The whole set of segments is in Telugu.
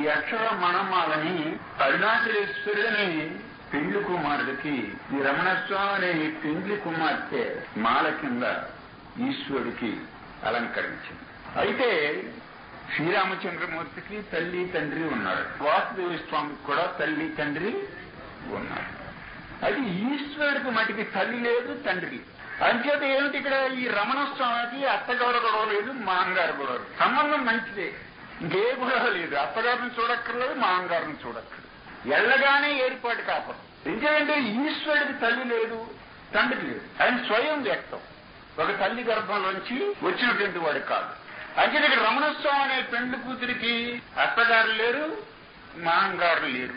అక్షర మణమాలని అరుణాచలేశ్వరుని పెండ్లి కుమారుడికి ఈ రమణస్వామి అనే పెండ్లి కుమార్తె మాల కింద ఈశ్వరుడికి అలంకరించింది. అయితే శ్రీరామచంద్రమూర్తికి తల్లి తండ్రి ఉన్నారు, వాసుదేవ స్వామికి కూడా తల్లి తండ్రి ఉన్నారు. అది ఈశ్వరుడికి మటుకి తల్లి లేదు తండ్రి. అంచేత ఏమిటి ఇక్కడ ఈ రమణ స్వామికి అత్తగారు గొడవ లేదు, మామగారు గొడవ లేదు. సంబంధం మంచిదే, ఇంకే గొడవ లేదు. అత్తగారిని చూడక్కర్లేదు, మామగారిని చూడక్కర్లేదు. ఎల్లగానే ఏర్పాటు కాపడం. ఎందుకంటే ఈశ్వరుడికి తల్లి లేదు, తండ్రి లేదు. ఆయన స్వయం వ్యక్తం, ఒక తల్లి గర్భంలోంచి వచ్చినటువంటి వాడు కాదు. అంటే ఇక్కడ రమణస్వామి అనే పెండ్లి కూతురికి అత్తగారు లేరు, మామగారు లేరు.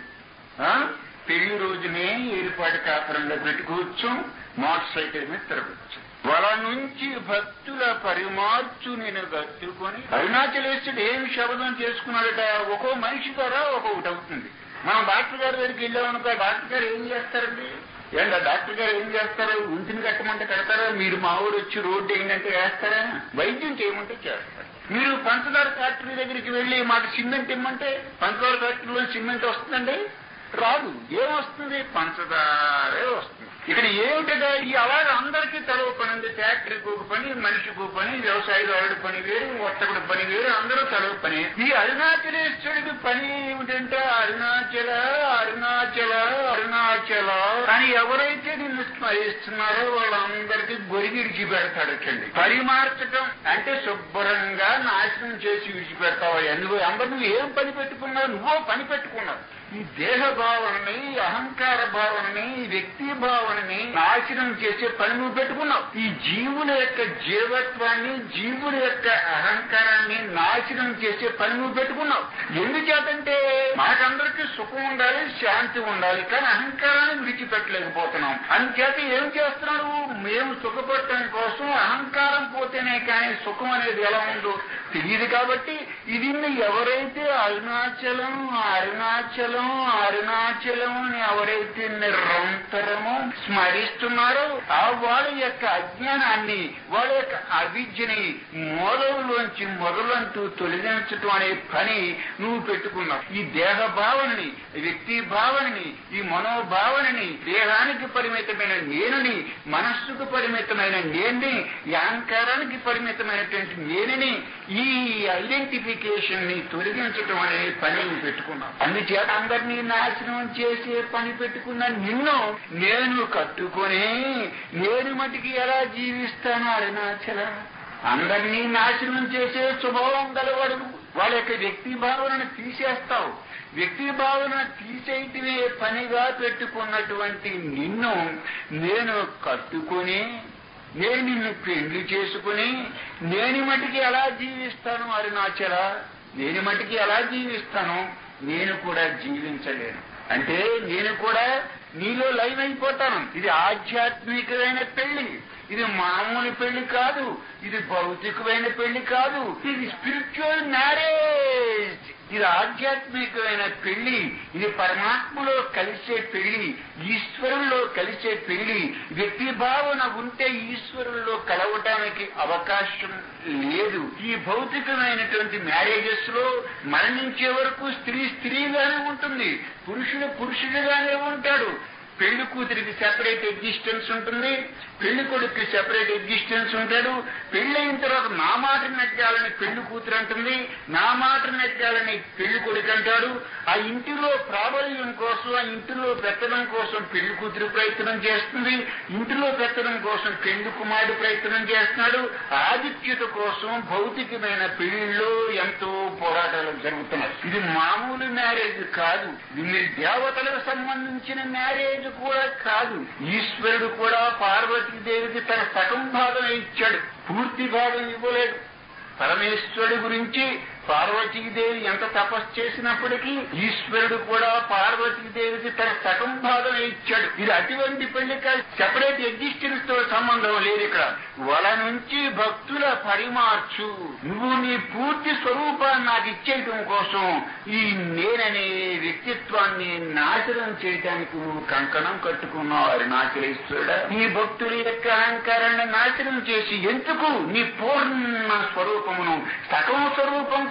పెళ్లి రోజునే ఏర్పాటు కాపురంలో పెట్టుకోవచ్చు, మోటార్ సైకిల్ మీద తిరగచ్చు. వాళ్ళ నుంచి భక్తుల పరిమార్చు నేను కట్టుకొని అరుణాచలేశ్వరుడు ఏమి శబ్దం చేసుకున్నాడట, ఒక్కో మనిషి ద్వారా ఒక్కొక్కటి అవుతుంది. మనం డాక్టర్ గారి దగ్గరికి వెళ్ళామనుకో, డాక్టర్ గారు ఏం చేస్తారండి? ఏంటో డాక్టర్ గారు ఏం చేస్తారు? ఇంటిని కట్టమంటే కడతారా? మీరు మా ఊరు వచ్చి రోడ్డు ఏంటంటే వేస్తారా? వైద్యం చేయమంటే చేస్తారు. మీరు పంచదార ఫ్యాక్టరీ దగ్గరికి వెళ్ళి మాకు సిమెంట్ ఇమ్మంటే పంచదార ఫ్యాక్టరీలో సిమెంట్ వస్తుందండి? రాదు. ఏమొస్తుంది? పంచదారే వస్తుంది. ఇక్కడ ఏమిటగా ఈ అలాగే అందరికీ తలవ పని ఉంది. ఫ్యాక్టరీకి ఒక పని, మనిషికి ఒక పని, వ్యవసాయదారుడి పని వేరు, వర్తకుడి పని వేరు, అందరూ తలవ పని. ఈ అరుణాచలేశ్వరుడికి పని ఏమిటంటే అరుణాచల అరుణాచల అరుణాచల అని ఎవరైతే నిన్ను స్మరిస్తున్నారో వాళ్ళందరికీ గొరిగి విడిచిపెడతాడటండి. పరిమార్చటం అంటే శుభ్రంగా నాశనం చేసి విడిచిపెడతావు. నువ్వు అందరూ ఏం పని పెట్టుకున్నావు? నువ్వో పని పెట్టుకున్నావు. ఈ దేహ భావనని, అహంకార భావనని, వ్యక్తి భావనని నాశనం చేసే పని నువ్వు పెట్టుకున్నావు. ఈ జీవుల యొక్క జీవత్వాన్ని, జీవుల యొక్క అహంకారాన్ని నాశనం చేసే పని నువ్వు పెట్టుకున్నావు. ఎందుచేతంటే మనకందరికీ సుఖం ఉండాలి, శాంతి ఉండాలి, కానీ అహంకారాన్ని విడిచిపెట్టలేకపోతున్నాం. అందుచేత ఏం చేస్తున్నాడు? మేము సుఖపడటం కోసం అహంకారం పోతేనే కానీ సుఖం అనేది ఎలా ఉందో తెలియదు. కాబట్టి ఇది ఎవరైతే అరుణాచలం అరుణాచలం అరుణాచలం అని ఎవరైతే నిరంతరము స్మరిస్తున్నారో ఆ వాళ్ళ యొక్క అజ్ఞానాన్ని, వాళ్ళ యొక్క అవిద్యని మూలంలోంచి మొదలంటూ తొలగించటం అనే పని నువ్వు పెట్టుకున్నావు. ఈ దేహ భావనని, వ్యక్తి భావనని, ఈ మనోభావనని, దేహానికి పరిమితమైన నేనుని, మనస్సుకు పరిమితమైన నేన్ని, ఈ అహంకారానికి పరిమితమైనటువంటి నేనుని, ఈ ఐడెంటిఫికేషన్ ని తొలగించటం అనే పని నువ్వు పెట్టుకున్నావు. అందుచేత అందరినీ నాశనం చేసే పని పెట్టుకున్న నిన్ను నేను కట్టుకొని నేను మటుకి ఎలా జీవిస్తాను? అరుణాచల అందరినీ నాశనం చేసే స్వభావం గలవాడు. వాళ్ళ యొక్క వ్యక్తి భావనను తీసేస్తావు. వ్యక్తి భావన తీసేయటమే పనిగా పెట్టుకున్నటువంటి నిన్ను నేను కట్టుకొని, నేను నిన్ను పెళ్లి చేసుకుని నేను మటుకి ఎలా జీవిస్తాను? అరుణాచల నేను మటుకి ఎలా జీవిస్తాను? నేను కూడా జీవించలేను. అంటే నేను కూడా నీలో లైవ్ అయిపోతాను. ఇది ఆధ్యాత్మికమైన పెళ్లి, ఇది మామూలు పెళ్లి కాదు, ఇది భౌతికమైన పెళ్లి కాదు, ఇది స్పిరిచువల్ మ్యారేజ్. ఇది ఆధ్యాత్మికమైన పెళ్లి, ఇది పరమాత్మలో కలిసే పెళ్లి, ఈశ్వరుల్లో కలిసే పెళ్లి. వ్యక్తి భావన ఉంటే ఈశ్వరుల్లో కలవటానికి అవకాశం లేదు. ఈ భౌతికమైనటువంటి మ్యారేజెస్ లో మరణించే వరకు స్త్రీ స్త్రీగానే ఉంటుంది, పురుషుడు పురుషుడిగానే ఉంటాడు. పెళ్లి కూతురికి సెపరేట్ ఎగ్జిస్టెన్స్ ఉంటుంది, పెళ్లి కొడుకు సెపరేట్ ఎగ్జిస్టెన్స్ ఉంటాడు. పెళ్లైన తర్వాత నా మాట నెగ్గాలని పెళ్లి కూతురు అంటుంది, నా మాట నెగ్గాలని పెళ్లి కొడుకు అంటాడు. ఆ ఇంటిలో ప్రాబల్యం కోసం, ఆ ఇంటిలో పెట్టడం కోసం పెళ్లి కూతురు ప్రయత్నం చేస్తుంది, ఇంటిలో పెట్టడం కోసం పెళ్లి కుమారుడు ప్రయత్నం చేస్తున్నాడు. ఆధిక్యత కోసం భౌతికమైన పెళ్లిలో ఎంతో పోరాటాలు జరుగుతున్నాయి. ఇది మామూలు మ్యారేజ్ కాదు, ఇది దేవతలకు సంబంధించిన మ్యారేజ్ కూడా కాదు. ఈశ్వరుడు కూడా పార్వతీదేవికి తన సగం భాగం ఇచ్చాడు, పూర్తి భాగం ఇవ్వలేదు. పరమేశ్వరుడు గురించి పార్వతీదేవి ఎంత తపస్సు చేసినప్పటికీ ఈశ్వరుడు కూడా పార్వతీదేవికి తన సగం భాగం ఇచ్చాడు. ఇది అటువంటి పెళ్లి కాదు, సెపరేట్ ఎగ్జిస్టెన్స్ తో సంబంధం లేదు. ఇక్కడ వాళ్ళ నుంచి భక్తుల పరిమార్చు, నువ్వు నీ పూర్తి స్వరూపాన్ని నాకు ఇచ్చేయటం కోసం ఈ నేననే వ్యక్తిత్వాన్ని నాశనం చేయడానికి నువ్వు కంకణం కట్టుకున్నావు. అరుణాచలేశ్వరుడా, నీ భక్తుల యొక్క అహంకారాన్ని నాశనం చేసి ఎందుకు నీ పూర్ణ స్వరూపమును, సగం స్వరూపం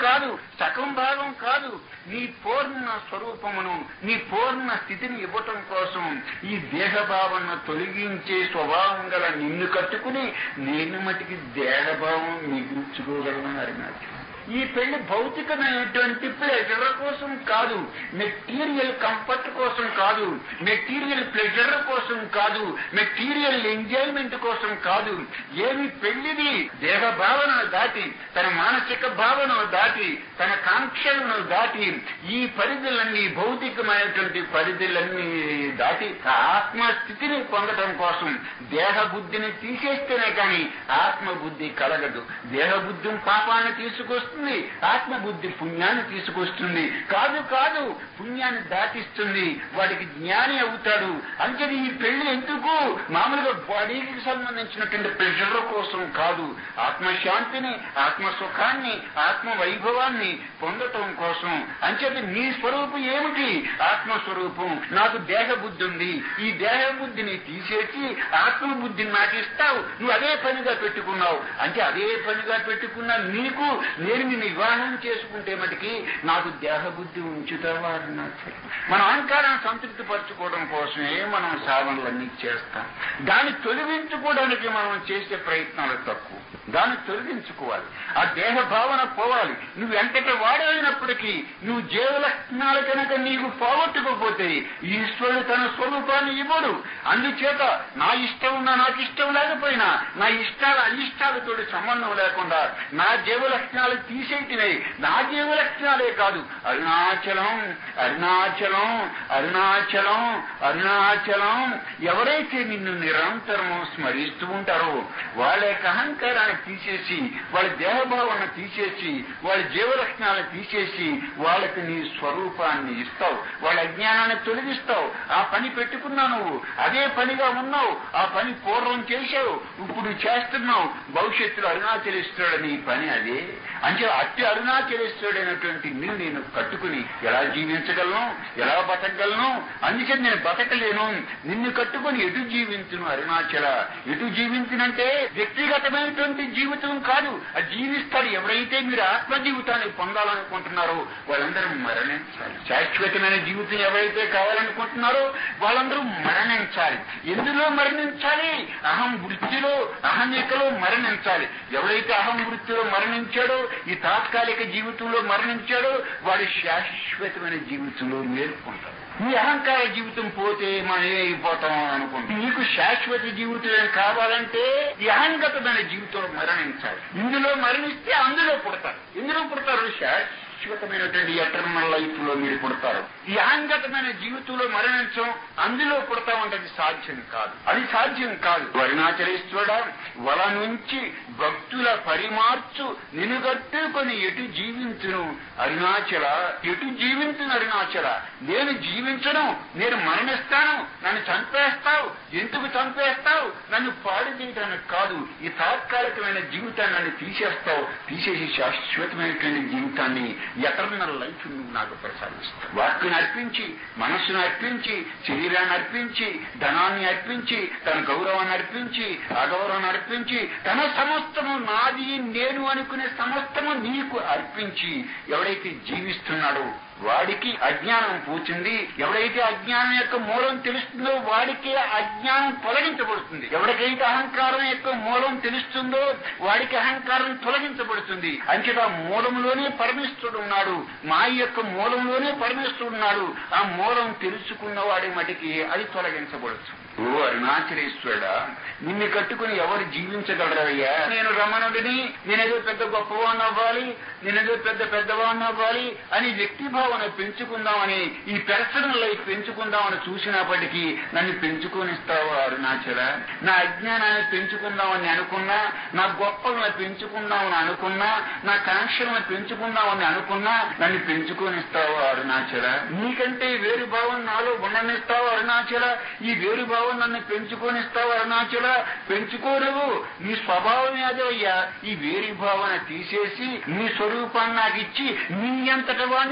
కాదు, సగం భాగం కాదు, నీ పూర్ణ స్వరూపమును, నీ పూర్ణ స్థితిని ఇవ్వటం కోసం ఈ దేహభావన తొలగించే స్వభావం గల నిన్ను కట్టుకుని నేను మటుకి దేహభావం మిగుల్చుకోగలను అన్నారు. ఈ పెళ్లి భౌతికమైనటువంటి ప్లెజర్ కోసం కాదు, మెటీరియల్ కంఫర్ట్ కోసం కాదు, మెటీరియల్ ప్లెజర్ కోసం కాదు, మెటీరియల్ ఎంజాయ్మెంట్ కోసం కాదు. ఏమి పెళ్లిది దేహ భావనను దాటి, తన మానసిక భావనను దాటి, తన కాంక్షలను దాటి, ఈ పరిధులన్నీ భౌతికమైనటువంటి పరిధులన్నీ దాటి ఆత్మస్థితిని పొందడం కోసం దేహ బుద్ధిని తీసేస్తేనే కానీ ఆత్మబుద్ధి కలగదు. దేహబుద్ధి పాపాన్ని తీసుకొస్తుంది, ఆత్మబుద్ధి పుణ్యాన్ని తీసుకొస్తుంది. కాదు కాదు, పుణ్యాన్ని దాటిస్తుంది, వాడికి జ్ఞాని అవుతాడు. అంటే ఈ పెళ్లి ఎందుకు మామూలుగా బాడీకి సంబంధించినటువంటి ప్రెషర్ కోసం కాదు, ఆత్మశాంతిని, ఆత్మసుఖాన్ని, ఆత్మ వైభవాన్ని పొందటం కోసం. అంచేది నీ స్వరూపం ఏమిటి? ఆత్మస్వరూపం. నాకు దేహబుద్ధి ఉంది, ఈ దేహబుద్ధిని తీసేసి ఆత్మబుద్ధిని నాకు ఇస్తావు, నువ్వు అదే పనిగా పెట్టుకున్నావు. అంటే అదే పనిగా పెట్టుకున్న నీకు నేను నిన్ను వివాహం చేసుకుంటే మటుకి నాకు దేహబుద్ధి ఉంచుతావా అన్నారు. మన అహంకారాన్ని సంతృప్తి పరచుకోవడం కోసమే మనం సాధనలన్నీ చేస్తాం. దాన్ని తొలగించుకోవడానికి మనం చేసే ప్రయత్నాలు తక్కువ. దాన్ని తొలగించుకోవాలి, ఆ దేహ భావన పోవాలి. నువ్వు ఎంతటి వాడైనప్పటికీ నువ్వు జీవలక్షణాలు కనుక నీకు పోగొట్టుకోకపోతే ఈశ్వరుడు తన స్వరూపాన్ని ఇవ్వడు. అందుచేత నా ఇష్టం ఉన్నా నాకు ఇష్టం లేకపోయినా, నా ఇష్టాల అయిష్టాలతో సంబంధం లేకుండా నా జీవలక్షణాలు తీసేటివే. నా జీవలక్షణాలే కాదు, అరుణాచలం అరుణాచలం అరుణాచలం అరుణాచలం ఎవరైతే నిన్ను నిరంతరము స్మరిస్తూ ఉంటారో వాళ్ళ యొక్క అహంకారాన్ని తీసేసి, వాళ్ళ దేహభావాన్ని తీసేసి, వాళ్ళ జీవలక్షణాలను తీసేసి వాళ్ళకి నీ స్వరూపాన్ని ఇస్తావు, వాళ్ళ అజ్ఞానాన్ని తొలగిస్తావు. ఆ పని పెట్టుకున్నావు, నువ్వు అదే పనిగా ఉన్నావు, ఆ పని పూర్వం చేశావు, ఇప్పుడు చేస్తున్నావు, భవిష్యత్తులో అరుణాచలిస్తాడని పని అదే. అంటే అట్టి అరుణాచలిస్తాడైనటువంటి నిన్ను నేను కట్టుకుని ఎలా జీవించగలను, ఎలా బతకగలను? అందుకని నేను బతకలేను, నిన్ను కట్టుకుని ఎటు జీవించును అరుణాచల. ఎటు జీవించినంటే వ్యక్తిగతమైనటువంటి జీవితం కాదు, అది జీవిస్తాడు. ఎవరైతే మీరు ఆత్మ జీవితాన్ని పొందాలనుకుంటున్నారో వాళ్ళందరూ మరణించాలి. శాశ్వతమైన జీవితం ఎవరైతే కావాలనుకుంటున్నారో వాళ్ళందరూ మరణించాలి. ఎందులో మరణించాలి? అహం వృత్తిలో, అహమికలో మరణించాలి. ఎవరైతే అహం వృత్తిలో మరణించాడో, ఈ తాత్కాలిక జీవితంలో మరణించాడో వాడు శాశ్వతమైన జీవితంలో మేల్కొంటాడు. ఈ అహంకార జీవితం పోతే మనం ఏమైపోతాం అనుకుంటాం. నీకు శాశ్వత జీవితం కావాలంటే ఈ అహంగతమైన జీవితంలో మరణించాలి. ఇందులో మరణిస్తే అందులో పుడతారు. ఎందులో పుడతారు? శాశ్వతమైనటువంటి ఎటర్నల్ లైఫ్ లో మీరు పుడతారు. ఈ అహంగతమైన జీవితంలో మరణించం, అందులో పుడతామంటే అది సాధ్యం కాదు, అది సాధ్యం కాదు. అరుణాచలేశ్వరుడా, వల నుంచి భక్తుల పరిమార్చు నినుగట్టుకొని ఎటు జీవించును అరుణాచల, ఎటు జీవించును అరుణాచల. నేను జీవించను, నేను మరణిస్తాను, నన్ను చంపేస్తావు. ఎందుకు చంపేస్తావు? నన్ను పాడు చేయడానికి కాదు, ఈ తాత్కాలికమైన జీవితాన్ని నన్ను తీసేస్తావు. తీసేసి శాశ్వతమైనటువంటి జీవితాన్ని, ఎటర్నల్ లైఫ్ నువ్వు నాకు ప్రసాదిస్తావు. వాక్కుని అర్పించి, మనస్సును అర్పించి, శరీరాన్ని అర్పించి, ధనాన్ని అర్పించి, తన గౌరవాన్ని అర్పించి, అగౌరవాన్ని అర్పించి, తన సమస్తము నాది నేను అనుకునే సమస్తము నీకు అర్పించి ఎవడైతే జీవిస్తున్నాడో వాడికి అజ్ఞానం పూచింది. ఎవడైతే అజ్ఞానం యొక్క మూలం తెలుస్తుందో వాడికి అజ్ఞానం తొలగించబడుతుంది. ఎవరికైతే అహంకారం యొక్క మూలం తెలుస్తుందో వాడికి అహంకారం తొలగించబడుతుంది. అంచేత మూలంలోనే పరమేశ్వరుడు ఉన్నాడు, మాయ యొక్క మూలంలోనే పరమేశ్వరుడు ఉన్నాడు. ఆ మూలం తెలుసుకున్న వాడి మటికి అది తొలగించబడుతుంది. ఓ అరుణాచలేశ్వరుడా, నిన్ను కట్టుకుని ఎవరు జీవించగలరయ్యా? నేను రమణుడిని, నేనేదో పెద్ద గొప్పవాడిని అవ్వాలి, నేనేదో పెద్దవాడిని అవ్వాలి అని వ్యక్తి భావన పెంచుకుందామని, ఈ పర్సనల్ లైఫ్ పెంచుకుందామని చూసినప్పటికీ నన్ను పెంచుకొనిస్తావు అరుణాచల. నా అజ్ఞానాన్ని పెంచుకుందామని అనుకున్నా, నా గొప్పలను పెంచుకుందామని అనుకున్నా, నా కాంక్షలను పెంచుకుందామని అనుకున్నా నన్ను పెంచుకొనిస్తావు అరుణాచల. నీకంటే వేరు భావం నాలో ఉండనిస్తావు అరుణాచల. ఈ వేరు భావం నన్ను పెంచుకొనిస్తావు అరుణాచల. పెంచుకోలేవు, నీ స్వభావం ఏదయ్యా. ఈ వేరు భావన తీసేసి నీ స్వరూపాన్ని నాకు ఇచ్చి నీ అంతట వాడిని చేస్తావు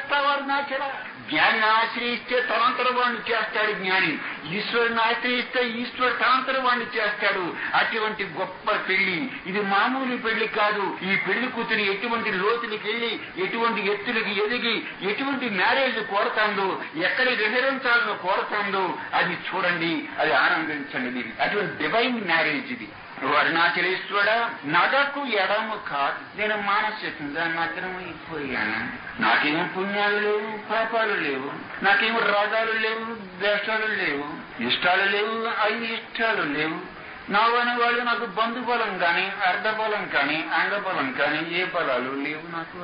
చేస్తావా అరుణాచల? జ్ఞానిని ఆశ్రయిస్తే తనంతర వాడిని చేస్తాడు జ్ఞాని, ఈశ్వరుని ఆశ్రయిస్తే ఈశ్వరుడు తనంతర వాడిని చేస్తాడు. అటువంటి గొప్ప పెళ్లి ఇది మామూలు పెళ్లి కాదు. ఈ పెళ్లి కూతురు ఎటువంటి లోతులకి వెళ్ళి ఎటువంటి ఎత్తులకి ఎదిగి ఎటువంటి మ్యారేజ్ కోరుతాందో, ఎక్కడి రిహరించాలని కోరుతాందో అది చూడండి, అది ఆనందించండి. మీరు అటువంటి డివైన్ మ్యారేజ్ ఇది. అరుణాచలేశ్వరుడా, నగకు ఎడము కాదు, నేను మానసికంగా నగ్నమైపోయాను. నాకేమో పుణ్యాలు లేవు, పాపాలు లేవు, నాకేమో రాగాలు లేవు, ద్వేషాలు లేవు, ఇష్టాలు లేవు, అయిష్టాలు లేవు. నావని వాళ్ళు నాకు బంధుబలం కానీ అర్ధబలం కానీ అంగబలం కానీ ఏ బలాలు లేవు నాకు.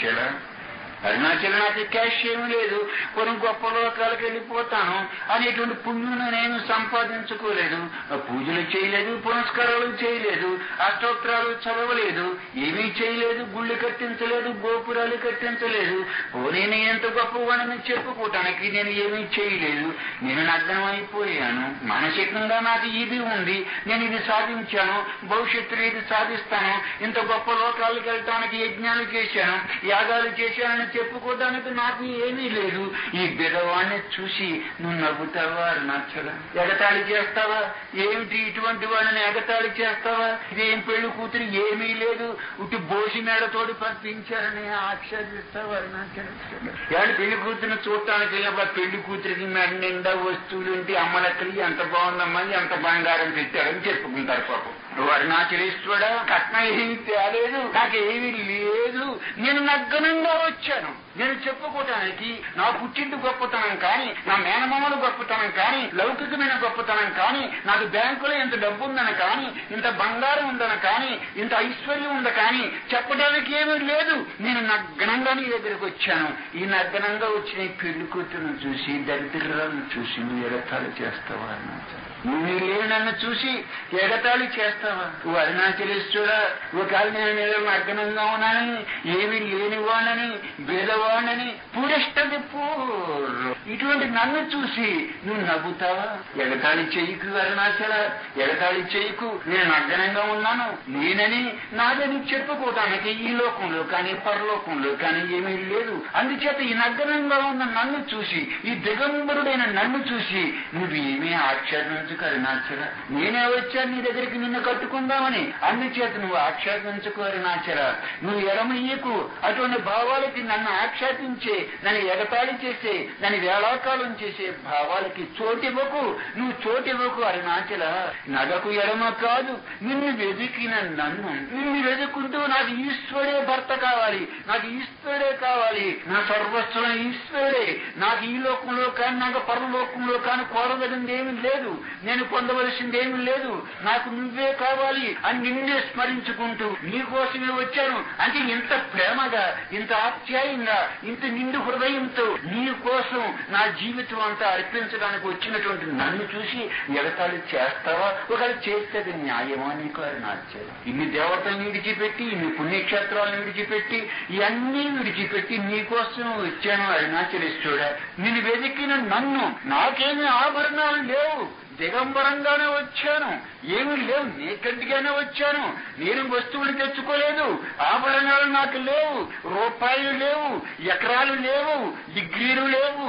అరుణాచల నాకు క్యాష్ ఏమీ లేదు, కొన్ని గొప్ప లోకాలకు వెళ్ళిపోతాను అనేటువంటి పుణ్యును నేను సంపాదించుకోలేదు. పూజలు చేయలేదు, పునస్కారాలు చేయలేదు, అష్టోత్తరాలు చదవలేదు, ఏమీ చేయలేదు, గుళ్ళు కట్టించలేదు, గోపురాలు కట్టించలేదు. నేను ఎంత గొప్పవాడిని చెప్పుకోవటానికి నేను ఏమీ చేయలేదు. నేను నగ్నం అయిపోయాను. మానసికంగా నాకు ఇది ఉంది, నేను ఇది సాధించాను, భవిష్యత్తులో ఇది సాధిస్తాను, ఇంత గొప్ప లోకాలకు వెళ్ళటానికి యజ్ఞాలు చేశాను, యాగాలు చేశానని చెప్పుకోవడానికి నాకు ఏమీ లేదు. ఈ బిడవాణ్ణి చూసి నువ్వు నవ్వుతావా అరుణాచల? ఎగతాళి చేస్తావా? ఏమిటి ఇటువంటి వాడిని ఎగతాళి చేస్తావా? ఇదేం పెళ్లి కూతురు ఏమీ లేదు, ఇటు బోసి మేడతోటి పంపించారని ఆక్షేపిస్తావా అరుణాచల? ఎవరి పెళ్లి కూతురుని చూడటానికి వెళ్ళినప్పుడు పెళ్లి కూతురికి మెడ నిండా వస్తువులుంటి అమ్మలక్కడికి ఎంత బాగుందమ్మా, ఎంత బంగారం పెట్టారని చెప్పుకుంటారు పాపం. అరుణాచలేశ్వరుడా, కట్నం ఏమీ తేలేదు, నాకేమీ లేదు, నేను నగ్నంగా వచ్చాను. నేను చెప్పుకోవటానికి నా పుట్టింటి గొప్పతనం కానీ, నా మేనమామల గొప్పతనం కానీ, లౌకికమైన గొప్పతనం కానీ, నాకు బ్యాంకులో ఇంత డబ్బు ఉందని కానీ, ఇంత బంగారం ఉందని కానీ, ఇంత ఐశ్వర్యం ఉంద కానీ చెప్పడానికి ఏమీ లేదు. నేను నగ్నంగా నీ దగ్గరికి వచ్చాను. ఈ నగ్నంగా వచ్చిన పెళ్లి కూతురును చూసి, దరిద్రాలను చూసి నువ్వు ఎగతాళి చేస్తావా అరుణాచల? నువ్వు లేని నన్ను చూసి ఎగతాళి చేస్తావా? నువ్వు అరుణాచలేశ్వరుడా, ఒకవేళ నేను నగ్నంగా ఉన్నానని, ఏమీ లేనివాణని, బేదవాణని, పూరెష్టది పూర్ ఇటువంటి నన్ను చూసి నువ్వు నవ్వుతావా? ఎగతాళి చేయకు అరుణాచల, ఎగతాళి చేయకు. నేను నగ్నంగా ఉన్నాను, నేనని నాదని చెప్పుకోవటానికి ఈ లోకంలో కానీ పరలోకంలో కానీ ఏమీ లేదు. అందుచేత ఈ నగ్నంగా ఉన్న నన్ను చూసి, ఈ దిగంబరుడైన నన్ను చూసి నువ్వు ఏమీ ఆక్షేపించు అరుణాచల. నేనే వచ్చాను నీ దగ్గరికి నిన్ను కట్టుకుందామని, అందుచేత నువ్వు ఆక్షేపించుకో అరుణాచల. నువ్వు ఎడమయ్యకు. అటువంటి భావాలకి నన్ను ఆక్షేపించే, నన్ను ఎగతాళి చేసే, నన్ను వేళాకాలం చేసే భావాలకి చోటివ్వకు. నువ్వు చోటివ్వకు అరుణాచల. నగకు ఎడమ కాదు, నిన్ను వెతికిన నన్ను, నిన్ను వెతుకుంటూ నాకు ఈశ్వరుడే భర్త కావాలి, నాకు ఈశ్వరుడే కావాలి, నా సర్వస్వం ఈశ్వరుడే, నాకు ఈ లోకంలో కానీ నాకు పరలోకంలో కానీ కోరదగింది ఏమీ లేదు, నేను పొందవలసిందేమీ లేదు, నాకు నువ్వే కావాలి అని నిన్నే స్మరించుకుంటూ నీకోసమే వచ్చాను. అంటే ఇంత ప్రేమగా, ఇంత ఆప్యాయంగా, ఇంత నిండు హృదయంతో నీ కోసం నా జీవితం అంతా అర్పించడానికి వచ్చినటువంటి నన్ను చూసి ఎగతాళి చేస్తావా? ఒకవేళ చేస్తే అది న్యాయమా నీకు అరుణాచల? ఇన్ని దేవతలను విడిచిపెట్టి, ఇన్ని పుణ్యక్షేత్రాలను విడిచిపెట్టి, ఇవన్నీ విడిచిపెట్టి నీకోసం వచ్చాను అరుణాచలేశ్వరుడా. నిన్ను వెతికిన నన్ను, నాకేమీ ఆభరణాలు లేవు, దిగంబరంగానే వచ్చాను, ఏమీ లేవు, నీకంటిగానే వచ్చాను. నేను వస్తువులు తెచ్చుకోలేదు, ఆభరణాలు నాకు లేవు, రూపాయలు లేవు, ఎకరాలు లేవు, డిగ్రీలు లేవు,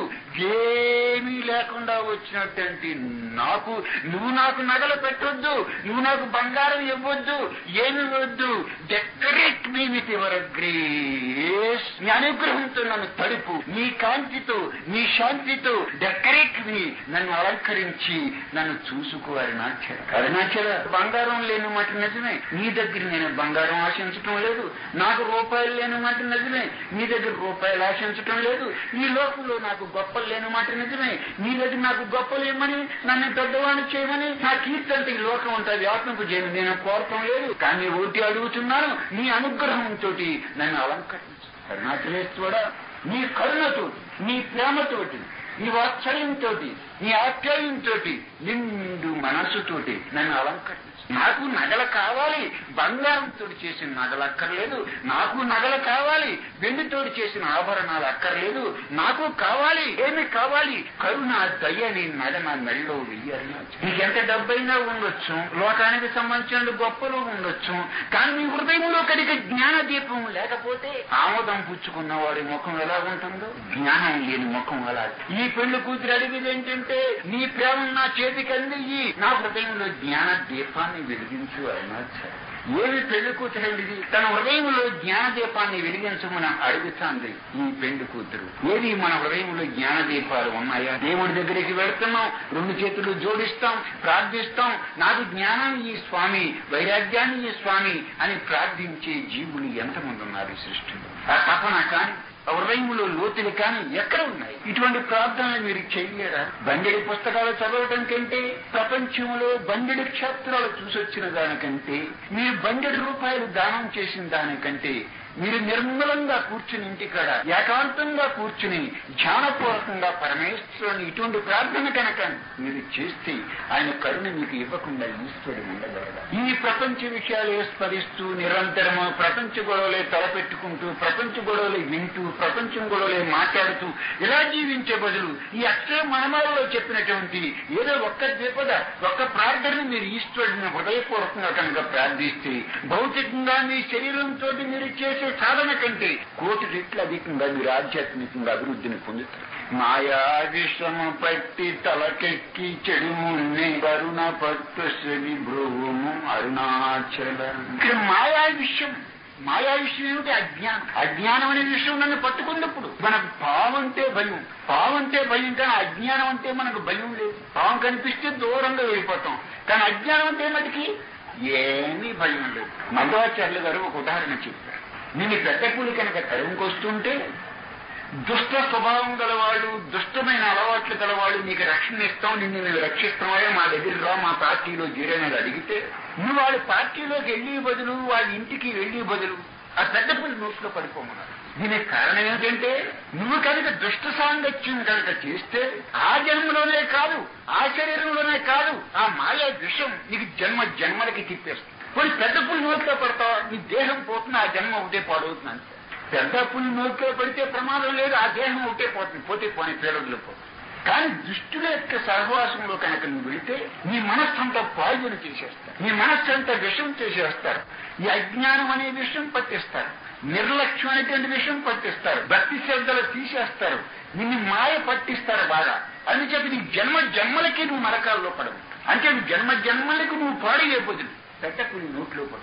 ఏమీ లేకుండా వచ్చినటువంటి నాకు నువ్వు నాకు నగలు పెట్టొద్దు, నువ్వు నాకు బంగారం ఇవ్వద్దు, ఏమి వద్దు. Decorate me with your grace. నీ అనుగ్రహంతో నన్ను తడుపు, నీ కాంతితో, నీ శాంతితో డెకరేట్ మీ, నన్ను అలంకరించి నన్ను చూసుకో అరుణాచల. అరుణాచల, బంగారం లేని మాట నిజమే, నీ దగ్గర నేను బంగారం ఆశించటం లేదు. నాకు రూపాయలు లేని మాట నిజమే, నీ దగ్గర రూపాయలు ఆశించటం లేదు. ఈ లోకంలో నాకు గొప్పలు లేని మాట నిజమే, నీ దగ్గర నాకు గొప్పలు ఇవ్వమని, నన్ను పెద్దవాణ్ణి చేయమని, నా కీర్తి అంటే ఈ లోకం ఉంటుంది, ఆత్మకు చేయను నేను కోరటం లేదు. కానీ ఒకటి అడుగుతున్నాను, నీ అనుగ్రహంతో నన్ను అలంకరించు అరుణాచలేశ్వరుడా. నీ కరుణతోటి, నీ ప్రేమతోటి, నీ వాత్సల్యంతో నీ ఆప్యాయంతో నిండు మనస్సుతోటి నన్ను అలంకరించు. నాకు నగలు కావాలి, బంగారంతో చేసిన నగలు అక్కర్లేదు. నాకు నగలు కావాలి, వెండితోటి చేసిన ఆభరణాలు అక్కర్లేదు. నాకు కావాలి, ఏమి కావాలి, కరుణ దయ నీ నగ నా మెడలో వెయ్యాలి. నీకెంత డబ్బైనా ఉండొచ్చు, లోకానికి సంబంధించిన గొప్పలు ఉండొచ్చు, కానీ నీ హృదయంలో కనుక జ్ఞాన దీపం లేకపోతే ఆమోదం పుచ్చుకున్న వాడి ముఖం ఎలా ఉంటుందో జ్ఞానం లేని ముఖం అలా. ఈ పెళ్లి కూతురు అడిగేది ఏంటంటే నీ ప్రేమ నా చేతికి అందియ్యి, నా హృదయంలో జ్ఞాన దీపాన్ని వెలిగించు అన్నారు. ఏమి పెళ్లి కూతురండి, తన హృదయంలో జ్ఞానదీపాన్ని వెలిగించమని అడుగుతాంది ఈ పెళ్లి కూతురు. ఏది మన హృదయంలో జ్ఞానదీపాలు ఉన్నాయా? దేవుడి దగ్గరికి వెళ్తున్నాం, 2 చేతులు జోడిస్తాం, ప్రార్థిస్తాం, నాకు జ్ఞానం ఈ స్వామి, వైరాగ్యాన్ని ఈ స్వామి అని ప్రార్థించే జీవులు ఎంతమంది ఉన్నారు ఈ సృష్టిలో? ఆ తపన కానీ హృదయంలో లోతులు కానీ ఎక్కడ ఉన్నాయి? ఇటువంటి ప్రార్థనలు మీరు చేయలేరా? బండెడి పుస్తకాలు చదవటం కంటే, ప్రపంచంలో బండెడి క్షేత్రాలు చూసొచ్చిన దానికంటే, మీరు బండెడి రూపాయలు దానం చేసిన దానికంటే, మీరు నిర్మలంగా కూర్చుని ఇంటికాడ ఏకాంతంగా కూర్చుని ధ్యానపూర్వకంగా పరమేశ్వరుని ఇటువంటి ప్రార్థన కనుక మీరు చేస్తే ఆయన కరుణ మీకు ఇవ్వకుండా ఈశ్వరుడు ఉండగలరా? ఈ ప్రపంచ విషయాలే స్మరిస్తూ నిరంతరము ప్రపంచ గొడవలే తలపెట్టుకుంటూ, ప్రపంచ గొడవలే వింటూ, ప్రపంచం గొడవలే మాట్లాడుతూ ఇలా జీవించే బదులు ఈ అక్షర మనమాలలో చెప్పినటువంటి ఏదో ఒక్క ద్విపద ఒక్క ప్రార్థనని మీరు ఈశ్వరుడిని హృదయపూర్వకంగా కనుక ప్రార్థిస్తే భౌతికంగా మీ శరీరంతో మీరు చేసే సాధన కంటే 1,000 రెట్లు అధికంగా మీరు ఆధ్యాత్మికంగా అభివృద్ధిని పొందుతారు. మాయా విషము పట్టి తలకెక్కి చెడుమున్నే కరుణ పట్టు శ్రీ భ్రువము అరుణాచల. ఇక్కడ మాయా విషయం ఏమిటి? అజ్ఞానం. అజ్ఞానం అనే విషయం నన్ను పట్టుకున్నప్పుడు మనకు పావం అంటే భయం, కానీ అజ్ఞానం అంటే మనకు భయం లేదు. పావం కనిపిస్తే దూరంగా వెళ్ళిపోతాం, కానీ అజ్ఞానం అంటే మటుకి ఏమీ భయం లేదు. మధ్వాచార్యులు గారు ఒక ఉదాహరణ చెప్పారు. నిన్ను పెద్ద కూలి కనుక తరుముకొస్తుంటే దుష్ట స్వభావం గలవాళ్ళు, దుష్టమైన అలవాట్లు గలవాళ్ళు నీకు రక్షణ ఇస్తాం, నిన్ను మేము రక్షిస్తామయ్యా, మా దగ్గర రా, మా పార్టీలో చేరని అడిగితే నువ్వు వాళ్ళ పార్టీలోకి వెళ్లి బదులు, వాళ్ళ ఇంటికి వెళ్లి బదులు ఆ పెద్ద పులి నోట్లో పడిపోమన్నారు. దీనికి కారణం ఏమిటంటే నువ్వు కనుక దుష్ట సాంగత్యం కనుక చేస్తే ఆ జన్మలోనే కాదు, ఆ శరీరంలోనే కాదు, ఆ మాయా విషం నీకు జన్మలకి తిప్పేస్తుంది. పోయి పెద్ద పులి నోట్లో పడతావా, నీ దేహం పోతుంది, ఆ జన్మ ఒకటే పాడవుతుంది. పెద్ద పులి నోట్లో పడితే ప్రమాదం లేదు, ఆ దేహం ఒకటే పోతుంది, పోనీ పేడలో పోతుంది. కానీ దుష్టుల యొక్క సహవాసంలో కనుక నువ్వు వెళితే నీ మనస్సంతా పాయిజన్ చేసేస్తారు, నీ మనస్సంతా విషం చేసేస్తారు. ఈ అజ్ఞానం అనే విషయం పట్టిస్తారు, నిర్లక్ష్యం అనేటువంటి విషయం పట్టిస్తారు, భక్తి శ్రద్ధలు తీసేస్తారు, నిన్ను మాయ పట్టిస్తారు బాగా. అందుచేత నీ జన్మలకి నువ్వు నరకాల్లో పడవు. అంటే జన్మలకి నువ్వు పాడైపోతుంది. పెద్ద పులి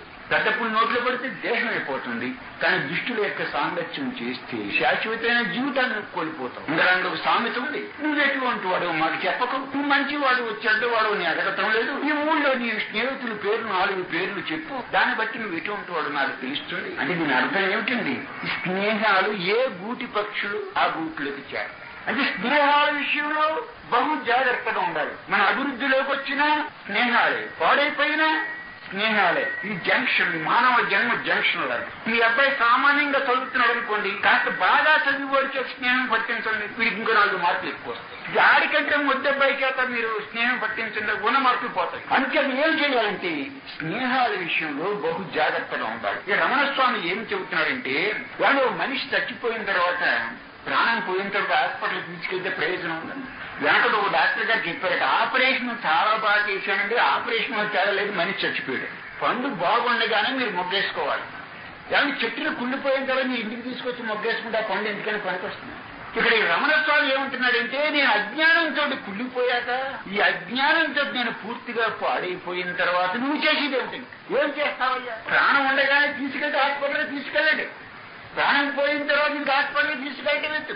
నోట్లో పడితే దేహం అయిపోతుంది, కానీ దుష్టుల యొక్క సాంగత్యం చేస్తే శాశ్వతమైన జీవితాన్ని కోల్పోతాం. ఇంద్రాంగ ఒక సామెత ఉంది, నువ్వెటువంటి వాడు మాకు చెప్పకు, నువ్వు మంచివాడు చెడ్డవాడు నీ అడగటం లేదు, ఈ ఊళ్ళో నీ స్నేహితుల పేర్లు 4 పేర్లు చెప్పు, దాన్ని బట్టి నువ్వు ఎటువంటి వాడు నాకు తెలుస్తుంది. అంటే దీని అర్థం ఏమిటండి? స్నేహాలు ఏ గూటి పక్షులు ఆ గూట్లోకి చేరతాయి. అంటే స్నేహాల విషయంలో బహు జాగ్రత్తగా ఉండాలి. మన అభివృద్ధిలోకి వచ్చినా స్నేహాలే, పాడైపోయినా స్నేహాలే. ఈ జంక్షన్, మానవ జన్మ జంక్షన్ లాగా. మీ అబ్బాయి సామాన్యంగా చదువుతున్నాడు అనుకోండి, కాస్త బాగా చదివి స్నేహం పట్టించండి, వీడికి ఇంకో 4 మార్కులు ఎక్కువ వస్తాయి. ఆడికంటే ముద్దబ్బాయి చేత మీరు స్నేహం పట్టించండి, 1 మార్కులు పోతాయి. అందుకని ఏం చేయాలంటే స్నేహాల విషయంలో బహు జాగ్రత్తగా ఉండాలి. ఈ రమణస్వామి ఏం చెబుతున్నాడంటే, వాళ్ళు మనిషి చచ్చిపోయిన తర్వాత, ప్రాణం పోయిన తర్వాత హాస్పిటల్కి తీసుకెళ్తే ప్రయోజనం ఉందండి. వెనకటి ఒక డాక్టర్ గారు చెప్పారట, ఆపరేషన్ చాలా బాగా చేశానండి, ఆపరేషన్ తేడలేదు, మనిషి చచ్చిపోయాడు. పండు బాగుండగానే మీరు మొగ్గేసుకోవాలి. కానీ చెట్టును కుళ్ళిపోయిన తర్వాత మీ ఇంటికి తీసుకొచ్చి మొగ్గేసుకుంటే ఆ పండు ఎందుకని పనికొస్తుంది. ఇక్కడ ఈ రమణస్వామి ఏమంటున్నాడంటే, నేను అజ్ఞానంతో కుళ్ళిపోయాక, ఈ అజ్ఞానంతో నేను పూర్తిగా పాడైపోయిన తర్వాత నువ్వు చేసేది ఏమిటి? ఏం చేస్తావయ్యా? ప్రాణం ఉండగానే తీసుకెళ్తే హాస్పిటల్కి తీసుకెళ్ళండి, ప్రాణం పోయిన తర్వాత నీకు హాస్పిటల్కి తీసుకెళ్ళటం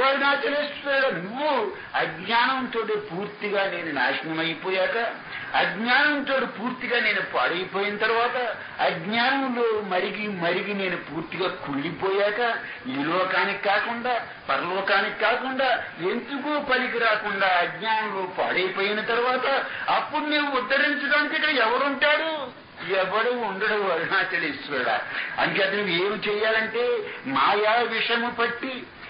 నువ్వు అజ్ఞానంతో పూర్తిగా నేను నాశనం అయిపోయాక, అజ్ఞానంతో పూర్తిగా నేను పాడైపోయిన తర్వాత, అజ్ఞానంలో మరిగి నేను పూర్తిగా కుళ్ళిపోయాక, ఈ లోకానికి కాకుండా పరలోకానికి కాకుండా ఎందుకు పనికి రాకుండా అజ్ఞానంలో పాడైపోయిన తర్వాత అప్పుడు నేను ఉద్ధరించడానికి ఇక్కడ ఎవరుంటాడు? ఎవడు ఉండడు అరుణాచలేశ్వరుడా. అంచేత నువ్వు ఏమి చేయాలంటే మాయా విషము పట్టి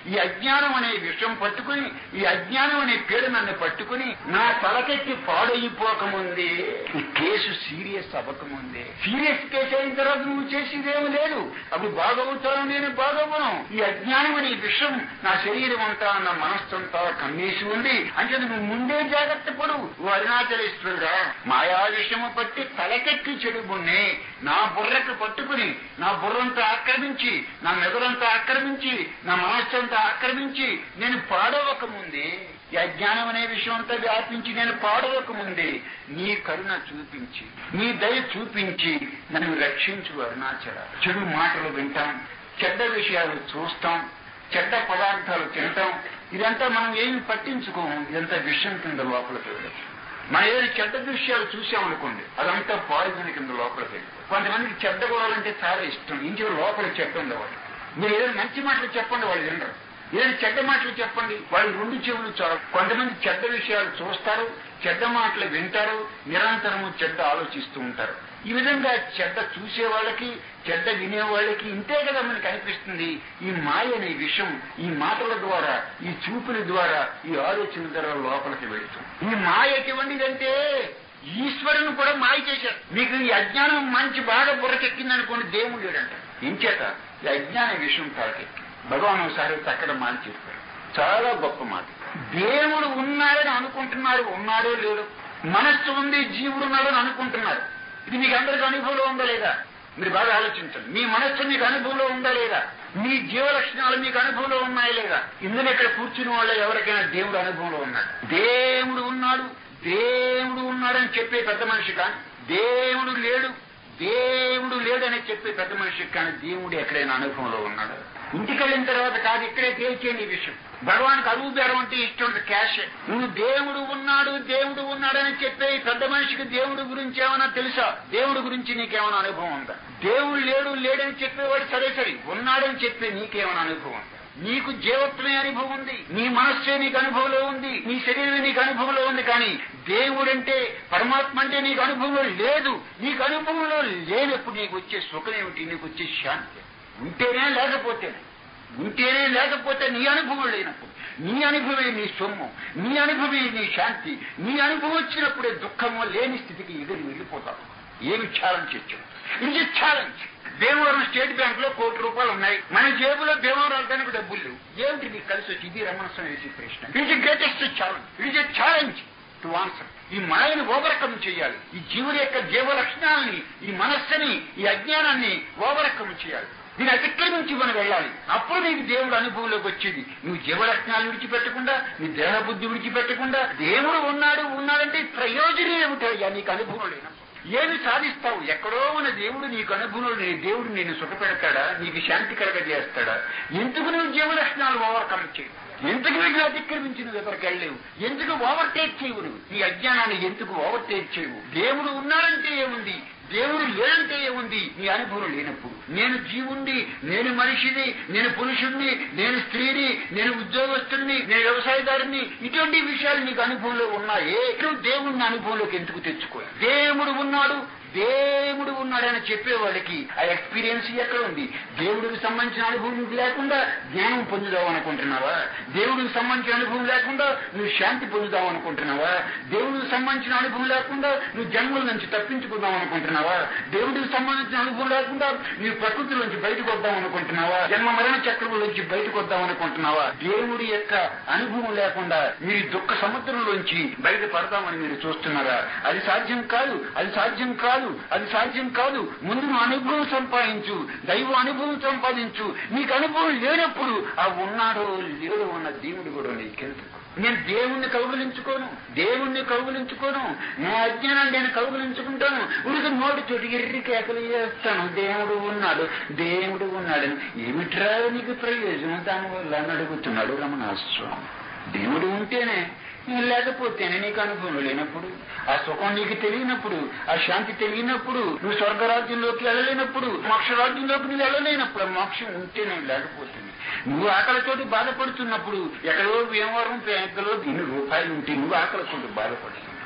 ఈ అజ్ఞానం అనే విషయం పట్టుకుని, ఈ అజ్ఞానం అనే పీడ నన్ను పట్టుకుని నా తలకెత్తి పాడైపోకముందే, ఈ కేసు సీరియస్ అవ్వకముందే, సీరియస్ కేసు అయిన తర్వాత నువ్వు చేసేదేమీ లేదు, అప్పుడు బాగవుతాను, నేను బాగవ్వను. ఈ అజ్ఞానం అనే విషయం నా శరీరం అంతా, నా మనస్సు అంతా కమ్మేసి ఉంది అంటే నువ్వు ముందే జాగ్రత్త పడు. అరుణాచలేశ్వరుడా, మాయా విషయము పట్టి తలకెక్కి చెడుబుణ్ణి నా బుర్రకు పట్టుకుని, నా బుర్రంతా ఆక్రమించి, నా మెదడంతా ఆక్రమించి, నా మనస్సంతా ఆక్రమించి నేను పాడవకముందే, ఈ అజ్ఞానం అనే విషయం అంతా వ్యాపించి నేను పాడవకముందే నీ కరుణ చూపించి, నీ దయ చూపించి నన్ను రక్షించు అరుణాచల. చెడు మాటలు వింటాం, చెడ్డ విషయాలు చూస్తాం, చెడ్డ పదార్థాలు తింటాం, ఇదంతా మనం ఏమి పట్టించుకోము. ఇదంతా విషయం కింద లోపలికి వెళ్ళచ్చు. మనం ఏదైనా చెడ్డ దృశ్యాలు చూసామనుకోండి, అదంతా పాయిజన్ కింద లోపలికి వెళ్ళి. కొంతమందికి చెడ్డ గొడవలంటే చాలా ఇష్టం, ఇంటి లోపలికి చెడ్డ ఉండేవాళ్ళు. మీరు ఏదైనా మంచి మాటలు చెప్పండి, వాళ్ళు వినరు. ఏదైనా చెడ్డ మాటలు చెప్పండి, వాళ్ళు రెండు చెవులు చాలు. కొంతమంది చెడ్డ విషయాలు చూస్తారు, చెడ్డ మాటలు వింటారు, నిరంతరము చెడ్డ ఆలోచిస్తూ ఉంటారు. ఈ విధంగా చెడ్డ చూసే వాళ్ళకి, చెడ్డ వినేవాళ్ళకి ఇంతే కదా మనకి అనిపిస్తుంది. ఈ మాయ అనే విషయం ఈ మాటల ద్వారా, ఈ చూపుల ద్వారా, ఈ ఆలోచన ద్వారా లోపలికి వెళుతుంది. ఈ మాయ ఎటువంటిదంటే ఈశ్వరుని కూడా మాయ చేశారు. మీకు ఈ అజ్ఞానం మంచి బాగా బుర్రకెక్కిందనుకోండి, దేవుడు లేడంట. ఇంచేత ఈ అజ్ఞాన విషయం తలకెక్కి భగవాన్ ఒకసారి చక్కగా మాట చెప్పారు, చాలా గొప్ప మాట. దేవుడు ఉన్నాడని అనుకుంటున్నారు, ఉన్నాడో లేడు. మనస్సు ఉంది, జీవుడు ఉన్నాడని అనుకుంటున్నారు. ఇది మీకు అందరికీ అనుభవంలో ఉందా లేదా? మీరు బాగా ఆలోచించండి. మీ మనస్సు మీకు అనుభవంలో ఉందా లేదా? మీ జీవ లక్షణాలు మీకు అనుభవంలో ఉన్నాయా లేదా? ఇందులో ఇక్కడ కూర్చుని వాళ్ళ ఎవరికైనా దేవుడు అనుభవంలో ఉన్నాడు. దేవుడు ఉన్నాడు, దేవుడు ఉన్నాడని చెప్పే పెద్ద మనిషి కానీ, దేవుడు లేడు, దేవుడు లేడని చెప్పే పెద్ద మనిషికి కానీ దేవుడు ఎక్కడైనా అనుభవంలో ఉన్నాడు? ఇంటికి వెళ్ళిన తర్వాత కాదు, ఇక్కడే తేల్చేయండి ఈ విషయం. భగవానికి అరువు బేరం అంటే ఇష్టం ఉంటుంది, క్యాష్. నువ్వు దేవుడు ఉన్నాడు, దేవుడు ఉన్నాడని చెప్పే పెద్ద మనిషికి దేవుడు గురించి ఏమైనా తెలుసా? దేవుడు గురించి నీకేమైనా అనుభవం ఉందా? దేవుడు లేడు, లేడని చెప్పేవాడు సరే సరే, ఉన్నాడని చెప్పే నీకేమైనా అనుభవం ఉందా? నీకు జీవత్వమే అనుభవం ఉంది, నీ మనస్సే నీకు అనుభవంలో ఉంది, నీ శరీరమే నీకు అనుభవంలో ఉంది. కానీ దేవుడంటే, పరమాత్మ అంటే నీకు అనుభవంలో లేదు. నీకు అనుభవంలో లేనప్పుడు నీకు వచ్చే సుఖం ఏమిటి? నీకు వచ్చే శాంతి ఉంటేనే లేకపోతేనే, ఉంటేనే లేకపోతే నీ అనుభవం లేనప్పుడు, నీ అనుభవే నీ సొమ్ము, నీ అనుభవే నీ శాంతి. నీ అనుభవం వచ్చినప్పుడే దుఃఖము లేని స్థితికి ఎదురు వెళ్ళిపోతావు. ఏమి ఛాలెంజ్ ఇచ్చావు? ఇది ఛాలెంజ్. భీమవరం స్టేట్ బ్యాంక్ లో ₹1,00,00,000 ఉన్నాయి, మన జేబులో భీమవరం దానికి డబ్బులు లేవు. ఏమిటి నీకు కలిసి వచ్చి? ఇది రమణ స్వామి ప్రశ్న. It is greatest challenge. It is a challenge to answer. ఈ మాయను ఓవరకం చేయాలి. ఈ జీవుల యొక్క జీవ లక్షణాలని, ఈ మనస్సుని, ఈ అజ్ఞానాన్ని ఓవరకం చేయాలి. దీన్ని అతిక్రమించి మనం వెళ్ళాలి. అప్పుడు నీకు దేవుడు అనుభవంలోకి వచ్చేది. నువ్వు జీవలక్షణాలు విడిచిపెట్టకుండా, నీ దేహ బుద్ధి విడిచిపెట్టకుండా దేవుడు ఉన్నాడు, ఉన్నాడంటే ప్రయోజనం ఏమిటయ్యా? నీకు అనుభవం లేనప్పుడు ఏమి సాధిస్తావు? ఎక్కడో ఉన్న దేవుడు నీకు అనుభవంలో లేని దేవుడు నేను సుఖపెడతాడా? నీకు శాంతి కలగజేస్తాడా? ఎందుకు నువ్వు జీవలక్షణాలు ఓవర్కమ్ చేయవు? ఎందుకు వీటిని అతిక్రమించి నువ్వు ఎవరికి వెళ్ళలేవు? ఎందుకు ఓవర్టేక్ చేయవు? నువ్వు ఈ అజ్ఞానాన్ని ఎందుకు ఓవర్టేక్ చేయవు? దేవుడు ఉన్నాడంటే ఏముంది, దేవుడు లేదంటే ఏముంది? నీ అనుభవం లేనప్పుడు నేను జీవుణ్ణి, నేను మనిషిని, నేను పురుషుణ్ణి, నేను స్త్రీని, నేను ఉద్యోగస్తుడిని, నేను వ్యవసాయదారుని, ఇటువంటి విషయాలు నీకు అనుభవంలో ఉన్నాయే. నువ్వు దేవుడిని అనుభవంలోకి ఎందుకు తెచ్చుకో? దేవుడు ఉన్నాడు, దేవుడు ఉన్నాడని చెప్పేవాడికి ఆ ఎక్స్పీరియన్స్ ఎక్కడ ఉంది? దేవుడికి సంబంధించిన అనుభవం లేకుండా జ్ఞానం పొందుదాం అనుకుంటున్నావా? దేవుడికి సంబంధించిన అనుభవం లేకుండా నువ్వు శాంతి పొందుదాం అనుకుంటున్నావా? దేవుడికి సంబంధించిన అనుభవం లేకుండా నువ్వు జన్మల నుంచి తప్పించుకుందాం అనుకుంటున్నావా? దేవుడికి సంబంధించిన అనుభవం లేకుండా నువ్వు ప్రకృతి నుంచి బయటకు వద్దాం అనుకుంటున్నావా? జన్మ మరణ చక్రం నుంచి బయటకు వద్దాం అనుకుంటున్నావా? దేవుడి యొక్క అనుభవం లేకుండా మీరు దుఃఖ సముద్రంలోంచి బయట పడతామని మీరు చూస్తున్నారా? అది సాధ్యం కాదు, అది సాధ్యం కాదు, అది సాధ్యం కాదు. ముందు నువ్వు అనుభవం సంపాదించు, దైవ అనుభవం సంపాదించు. నీకు అనుభవం లేనప్పుడు ఆ ఉన్నాడో లేడో ఉన్న దేవుడు కూడా నీకెందుకు? నేను దేవుణ్ణి కౌగులించుకోను, దేవుణ్ణి కౌగులించుకోను, నా అజ్ఞానాన్ని నేను కౌగులించుకుంటాను. ఉడికి నోటి చోటు ఎర్రి కేకలు చేస్తాను, దేవుడు ఉన్నాడు, దేవుడు ఉన్నాడని. ఏమిట్రా నీకు ప్రయోజనం దానివల్ల అని అడుగుతున్నాడు రమణాస్వామి. దేవుడు ఉంటేనే, లేకపోతేనే నీకు అనుభవం లేనప్పుడు, ఆ సుఖం నీకు తెలియనప్పుడు, ఆ శాంతి తెలియనప్పుడు, నువ్వు స్వర్గరాజ్యంలోకి వెళ్ళలేనప్పుడు, మోక్షరాజ్యంలోకి నువ్వు వెళ్ళలేనప్పుడు, మోక్షం ఉంటేనే, లేకపోతేనే. నువ్వు ఆకలితోటి బాధపడుతున్నప్పుడు, ఎక్కడో భీమవరం బ్యాంకులో ₹1,000 ఉంటే నువ్వు ఆకలితోటి బాధపడుతున్నావు.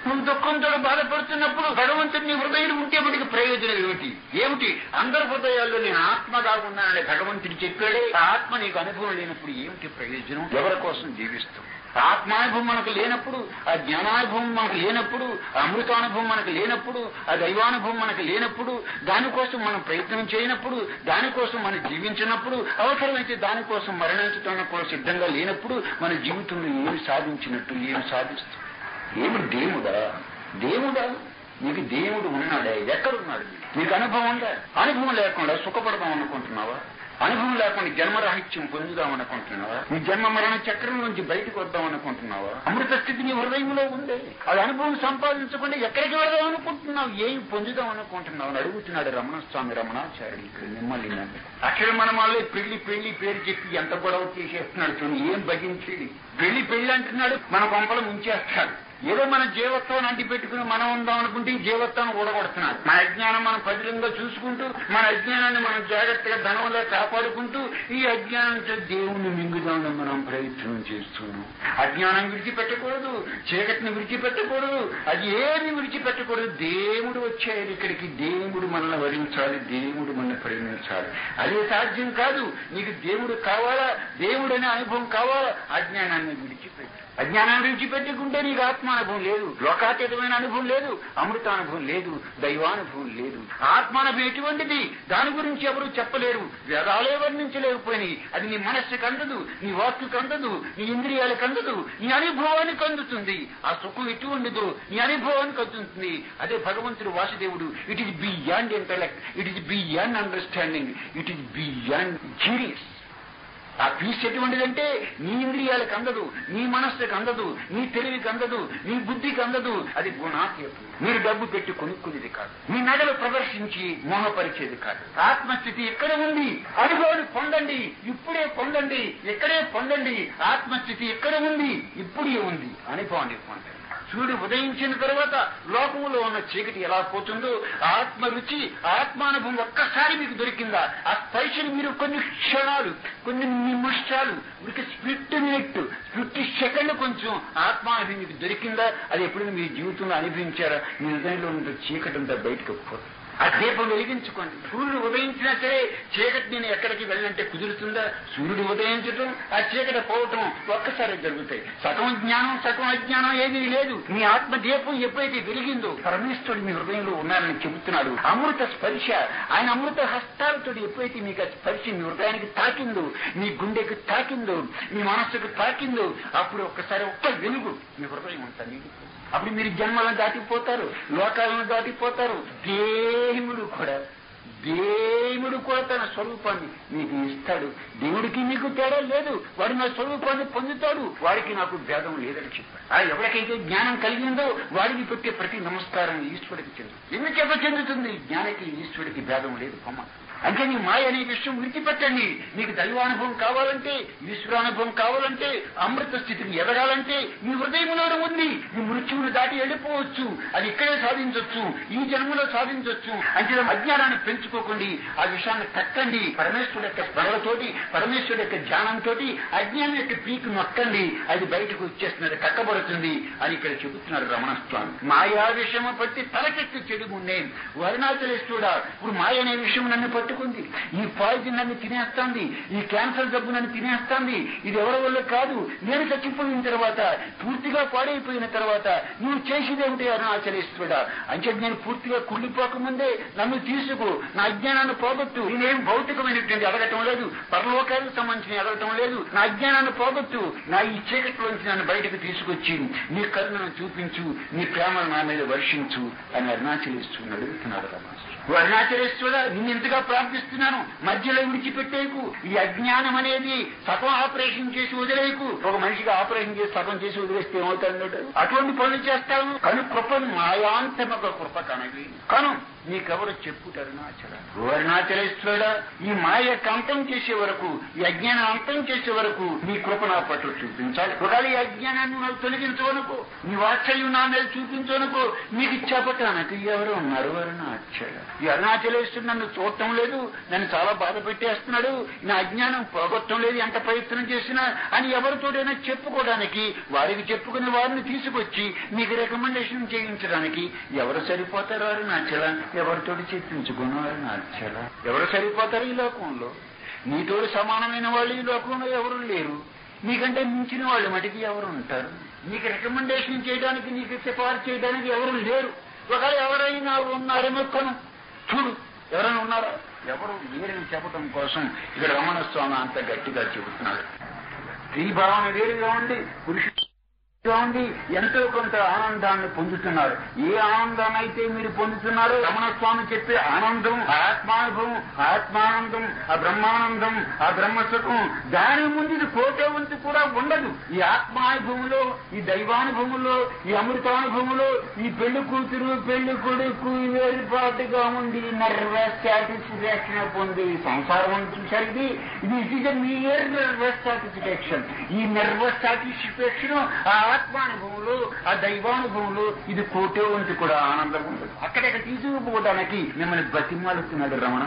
నువ్వు దుఃఖంతో బాధపడుతున్నప్పుడు భగవంతుడు నీ హృదయంలో ఉంటే వాటికి ప్రయోజనం ఏమిటి? ఏమిటి? అందరి హృదయాల్లో నేను ఆత్మగా ఉన్నానని భగవంతుడు చెప్పాడే. ఆత్మ నీకు అనుభవం లేనప్పుడు ఏమిటి ప్రయోజనం? ఎవరి కోసం జీవిస్తాం? ఆత్మానుభవం మనకు లేనప్పుడు, ఆ జ్ఞానానుభవం మనకు లేనప్పుడు, ఆ అమృతానుభవం మనకు లేనప్పుడు, ఆ దైవానుభవం మనకు లేనప్పుడు, దానికోసం మనం ప్రయత్నం చేయనప్పుడు, దానికోసం మనం జీవించినప్పుడు, అవసరమైతే దానికోసం మరణించడానికి కూడా సిద్ధంగా లేనప్పుడు మన జీవితంలో ఏమి సాధించినట్టు? ఏమి సాధిస్తాం? ఏమి దేవుడా? దేవుడా? నీకు దేవుడు ఉన్నాడే? ఎక్కడున్నాడు? నీకు అనుభవం ఉందా? అనుభవం లేకుండా సుఖపడదాం అనుకుంటున్నావా? అనుభవం లేకుండా జన్మరాహిత్యం పొందుదాం అనుకుంటున్నావా? నీ జన్మ మరణ చక్రం నుంచి బయటకు వద్దాం అనుకుంటున్నావా? అమృత స్థితి నీ హృదయంలో ఉంది. అది అనుభవం సంపాదించకుండా ఎక్కడికి వెళ్దాం అనుకుంటున్నావు? ఏం పొందుదాం అనుకుంటున్నావు అని అడుగుతున్నాడు రమణస్వామి రమణాచార్యుడు. ఇక్కడ మిమ్మల్ని అక్కడ మనం వాళ్ళే పెళ్లి పెళ్లి పేరు చెప్పి ఎంత గొడవ చేసేస్తున్నాడు చూడండి. ఏం భజించేది? పెళ్లి పెళ్లి అంటున్నాడు, మన కొంపలు ముంచేస్తాడు. ఏదో మన జీవత్వాన్ని అంటి పెట్టుకుని మనం ఉందాం అనుకుంటే ఈ జీవత్వాన్ని ఊడగొడుతున్నాడు. మన అజ్ఞానం మనం పదిలంగా చూసుకుంటూ, మన అజ్ఞానాన్ని మనం జాగ్రత్తగా ధనంలో కాపాడుకుంటూ, ఈ అజ్ఞానంతో దేవుణ్ణి మింగుదామని మనం ప్రయత్నం చేస్తున్నాం. అజ్ఞానం విడిచిపెట్టకూడదు, చీకటిని విడిచిపెట్టకూడదు, అది ఏమి విడిచిపెట్టకూడదు. దేవుడు వచ్చాడు ఇక్కడికి. దేవుడు మనల్ని వరించాలి, దేవుడు మనల్ని ప్రేమించాలి. అదే సాధ్యం కాదు. నీకు దేవుడు కావాలా? దేవుడు అనే అనుభవం కావాలా? అజ్ఞానాన్ని విడిచిపెట్టు. అజ్ఞానాన్ని విడిచిపెట్టుకుంటే నీకు ఆత్మానుభవం లేదు, లోకాతీతమైన అనుభవం లేదు, అమృతానుభవం లేదు, దైవానుభవం లేదు. ఆత్మానుభవం ఎటువంటిది? దాని గురించి ఎవరు చెప్పలేరు, వేదాలే వర్ణించలేకపోయినాయి. అది నీ మనస్సుకు అందదు, నీ వాక్కుకు అందదు, నీ ఇంద్రియాలకు అందదు, నీ అనుభవానికి అందుతుంది. ఆ సుఖం ఎటువంటిదో నీ అనుభవానికి అందుతుంది. అదే భగవంతుడు వాసుదేవుడు. It is beyond intellect, it is beyond understanding, it is beyond genius. ఆ పీస్ ఎటువంటిదంటే నీ ఇంద్రియాలకు అందదు, నీ మనస్సుకు అందదు, నీ తెలివికి అందదు, నీ బుద్ధికి అందదు. అది గుణాతీతం. మీరు డబ్బు పెట్టి కొనుక్కునేది కాదు, మీ నగలు ప్రదర్శించి మోహపరిచేది కాదు. ఆత్మస్థితి ఎక్కడ ఉంది? అనుభవాన్ని పొందండి, ఇప్పుడే పొందండి, ఎక్కడే పొందండి. ఆత్మస్థితి ఎక్కడ ఉంది? ఇప్పుడే ఉంది. అనుభవాన్ని పొందండి. సూర్యుడు ఉదయించిన తర్వాత లోకంలో ఉన్న చీకటి ఎలా పోతుందో, ఆత్మ రుచి, ఆత్మానుభవం ఒక్కసారి మీకు దొరికిందా? ఆ స్పర్శను మీరు కొన్ని క్షణాలు, కొన్ని నిమిషాలు, స్ప్లిట్ మినిట్, స్ప్లిట్ సెకండ్ కొంచెం ఆత్మానుభవం మీకు దొరికిందా? అది ఎప్పుడైనా మీ జీవితంలో అనుభవించారా? మీ హృదయంలో ఉన్న చీకటి అంతా బయటకు పోతుంది. ఆ దీపం వెలిగించుకోండి. సూర్యుడు ఉదయించినా సరే చీకటి నేను ఎక్కడికి వెళ్ళంటే కుదురుతుందా? సూర్యుడు ఉదయించడం, ఆ చీకటి పోవటం ఒక్కసారి జరుగుతాయి. సగం జ్ఞానం సగం అజ్ఞానం ఏమీ లేదు. మీ ఆత్మ దీపం ఎప్పుడైతే వెలిగిందో పరమేశ్వరుడు మీ హృదయంలో ఉన్నారని చెబుతున్నాడు. అమృత స్పర్శ, ఆయన అమృత హస్తాలతో ఎప్పుడైతే మీకు ఆ స్పర్శ మీ హృదయానికి తాకిందో, మీ గుండెకి తాకిందో, మీ మనస్సుకు తాకిందో, అప్పుడు ఒక్కసారి ఒక్క వెలుగు మీ హృదయం అంతా నిండిపోతుంది. అప్పుడు మీరు జన్మలను దాటిపోతారు, లోకాలను దాటిపోతారు. దేవుడు కూడా తన స్వరూపాన్ని మీకు ఇస్తాడు. దేవుడికి మీకు తేడా లేదు. వాడు నా స్వరూపాన్ని పొందుతాడు, వాడికి నాకు భేదం లేదని చెప్పాడు. ఎవరికైతే జ్ఞానం కలిగిందో వాడికి పెట్టే ప్రతి నమస్కారం ఈశ్వరుడికి చెందుతుంది. ఎందుకు చెందుతుంది? జ్ఞానికి ఈశ్వరుడికి భేదం లేదు. అంటే నీ మాయ అనే విషయం విడిచిపెట్టండి. నీకు దైవానుభవం కావాలంటే, ఈశ్వరానుభవం కావాలంటే, అమృత స్థితిని ఎదగాలంటే మీ హృదయంలో ఉంది. ఈ మృత్యువును దాటి వెళ్ళిపోవచ్చు. అది ఇక్కడే సాధించవచ్చు, ఈ జన్మలో సాధించవచ్చు. అంటే అజ్ఞానాన్ని పెంచుకోకండి, ఆ విషయాన్ని కట్టండి. పరమేశ్వరుడు యొక్క స్మరణతోటి, పరమేశ్వరుడు యొక్క ధ్యానంతో అజ్ఞానం యొక్క పీకు నొక్కండి. అది బయటకు వచ్చేస్తున్నది, కట్టబడుతుంది అని ఇక్కడ చెబుతున్నారు రమణస్వామి. మాయా విషయం పట్టి తలకెత్తి చెడు ఉండే అరుణాచలేశ్వరుడా, ఇప్పుడు మాయ అనే విషయం నన్ను పట్టుకుంది. ఈ పాయిజన్ నన్ను తినేస్తాంది, ఈ క్యాన్సర్ జబ్బు నన్ను తినేస్తాంది. ఇది ఎవరి వల్ల కాదు. నేను చచ్చిపోయిన తర్వాత, పూర్తిగా పాడైపోయిన తర్వాత నువ్వు చేసేదేమిటి అరుణాచలేశ్వరుడా? అంటే నేను పూర్తిగా కుళ్ళిపోకముందే నన్ను తీసుకో, నా అజ్ఞానాన్ని పోగొట్టు. నేనేం భౌతికమైనటువంటి ఎదగటం లేదు, పరలోకాలకు సంబంధించిన ఎదగటం లేదు. నా అజ్ఞానాన్ని పోగొట్టు, నా ఈ చీకటిలోంచి నన్ను బయటకు తీసుకొచ్చి నీ కరుణను చూపించు, నీ ప్రేమను నా మీద వర్షించు అని అరుణాచలేశ్వరుని అడుగుతున్నాడు రమణ. అరుణాచలేశ్వరుడా, నిన్ను ఎంతగా ప్రార్థిస్తున్నాను, మధ్యలో విడిచిపెట్టేకు. ఈ అజ్ఞానం అనేది సగం ఆపరేషన్ చేసి వదిలేకు. ఒక మనిషికి ఆపరేషన్ చేసి సగం చేసి వదిలేస్తే ఏమవుతాడు? అటువంటి పనులు చేస్తాను. కను కృపను మాయాంతమొక కృప కనవి కను నీకెవరు చెప్పుతారు? అరుణాచలేశ్వరుడా, ఈ మాయ అంతం చేసే వరకు, ఈ అజ్ఞానం అంతం చేసే వరకు నీ కృప నా పట్ల చూపించాలి. ఒకవేళ ఈ అజ్ఞానాన్ని నాకు తొలగించవనుకో, నీ వాత్సల్యం నా మీద చూపించవనుకో, నీకు ఇచ్చాపట్టానికి ఎవరు ఉన్నారు? అరుణాచల. ఈ అరుణాచలేశ్వరుడు నన్ను చూడటం లేదు, లేదు, నన్ను చాలా బాధ పెట్టేస్తున్నాడు, నా అజ్ఞానం పోగొట్టడం లేదు ఎంత ప్రయత్నం చేసినా అని ఎవరితోడైనా చెప్పుకోవడానికి, వారికి చెప్పుకునే వారిని తీసుకొచ్చి మీకు రికమెండేషన్ చేయించడానికి ఎవరు సరిపోతారో అని నచ్చలా, ఎవరితోటి చెప్పించుకున్న వారు నచ్చలా. ఎవరు సరిపోతారు ఈ లోకంలో? నీతోడు సమానమైన వాళ్ళు ఈ లోకంలో ఎవరు లేరు, నీకంటే మించిన వాళ్ళు మటుకు ఎవరు ఉంటారు? నీకు రికమెండేషన్ చేయడానికి, నీకు సిఫార్సు చేయడానికి ఎవరు లేరు. ఒకవేళ ఎవరైనా ఉన్నారేమో కను చూడు, ఎవరైనా ఉన్నారా? ఎవరు లేరని చెప్పడం కోసం ఇక్కడ రమణ స్వామి అంత గట్టిగా చెబుతున్నాడు. స్త్రీ భావన వేరుగా ఉండి పురుషుడు ఉంది, ఎంతో కొంత ఆనందాన్ని పొందుతున్నారు. ఏ ఆనందాన్ని అయితే మీరు పొందుతున్నారో రమణ స్వామి చెప్పే ఆనందం, ఆత్మానుభవం, ఆత్మానందం, ఆ బ్రహ్మానందం, ఆ బ్రహ్మసుఖం, దాని ముందు ఇది కోటవంతు కూడా ఉండదు. ఈ ఆత్మానుభవంలో, ఈ దైవానుభవంలో, ఈ అమృతానుభవంలో ఈ పెళ్లి కూతురు పెళ్లి కొడుకు వేరుపాటుగా ఉండి నర్వస్ సాటిస్ఫాక్షన్ పొంది సంసారం చూశారు. ఇది it is me nervous satisfaction. ఈ నర్వస్ సాటిస్ఫాక్షన్ ఆ ఆత్మానుభవంలో, ఆ దైవానుభవంలో ఇది కోటే వంతు కూడా ఆనందం ఉండదు. అక్కడక్కడ తీసుకుపోవడానికి మిమ్మల్ని బతిమాలుతున్నాడు రమణ.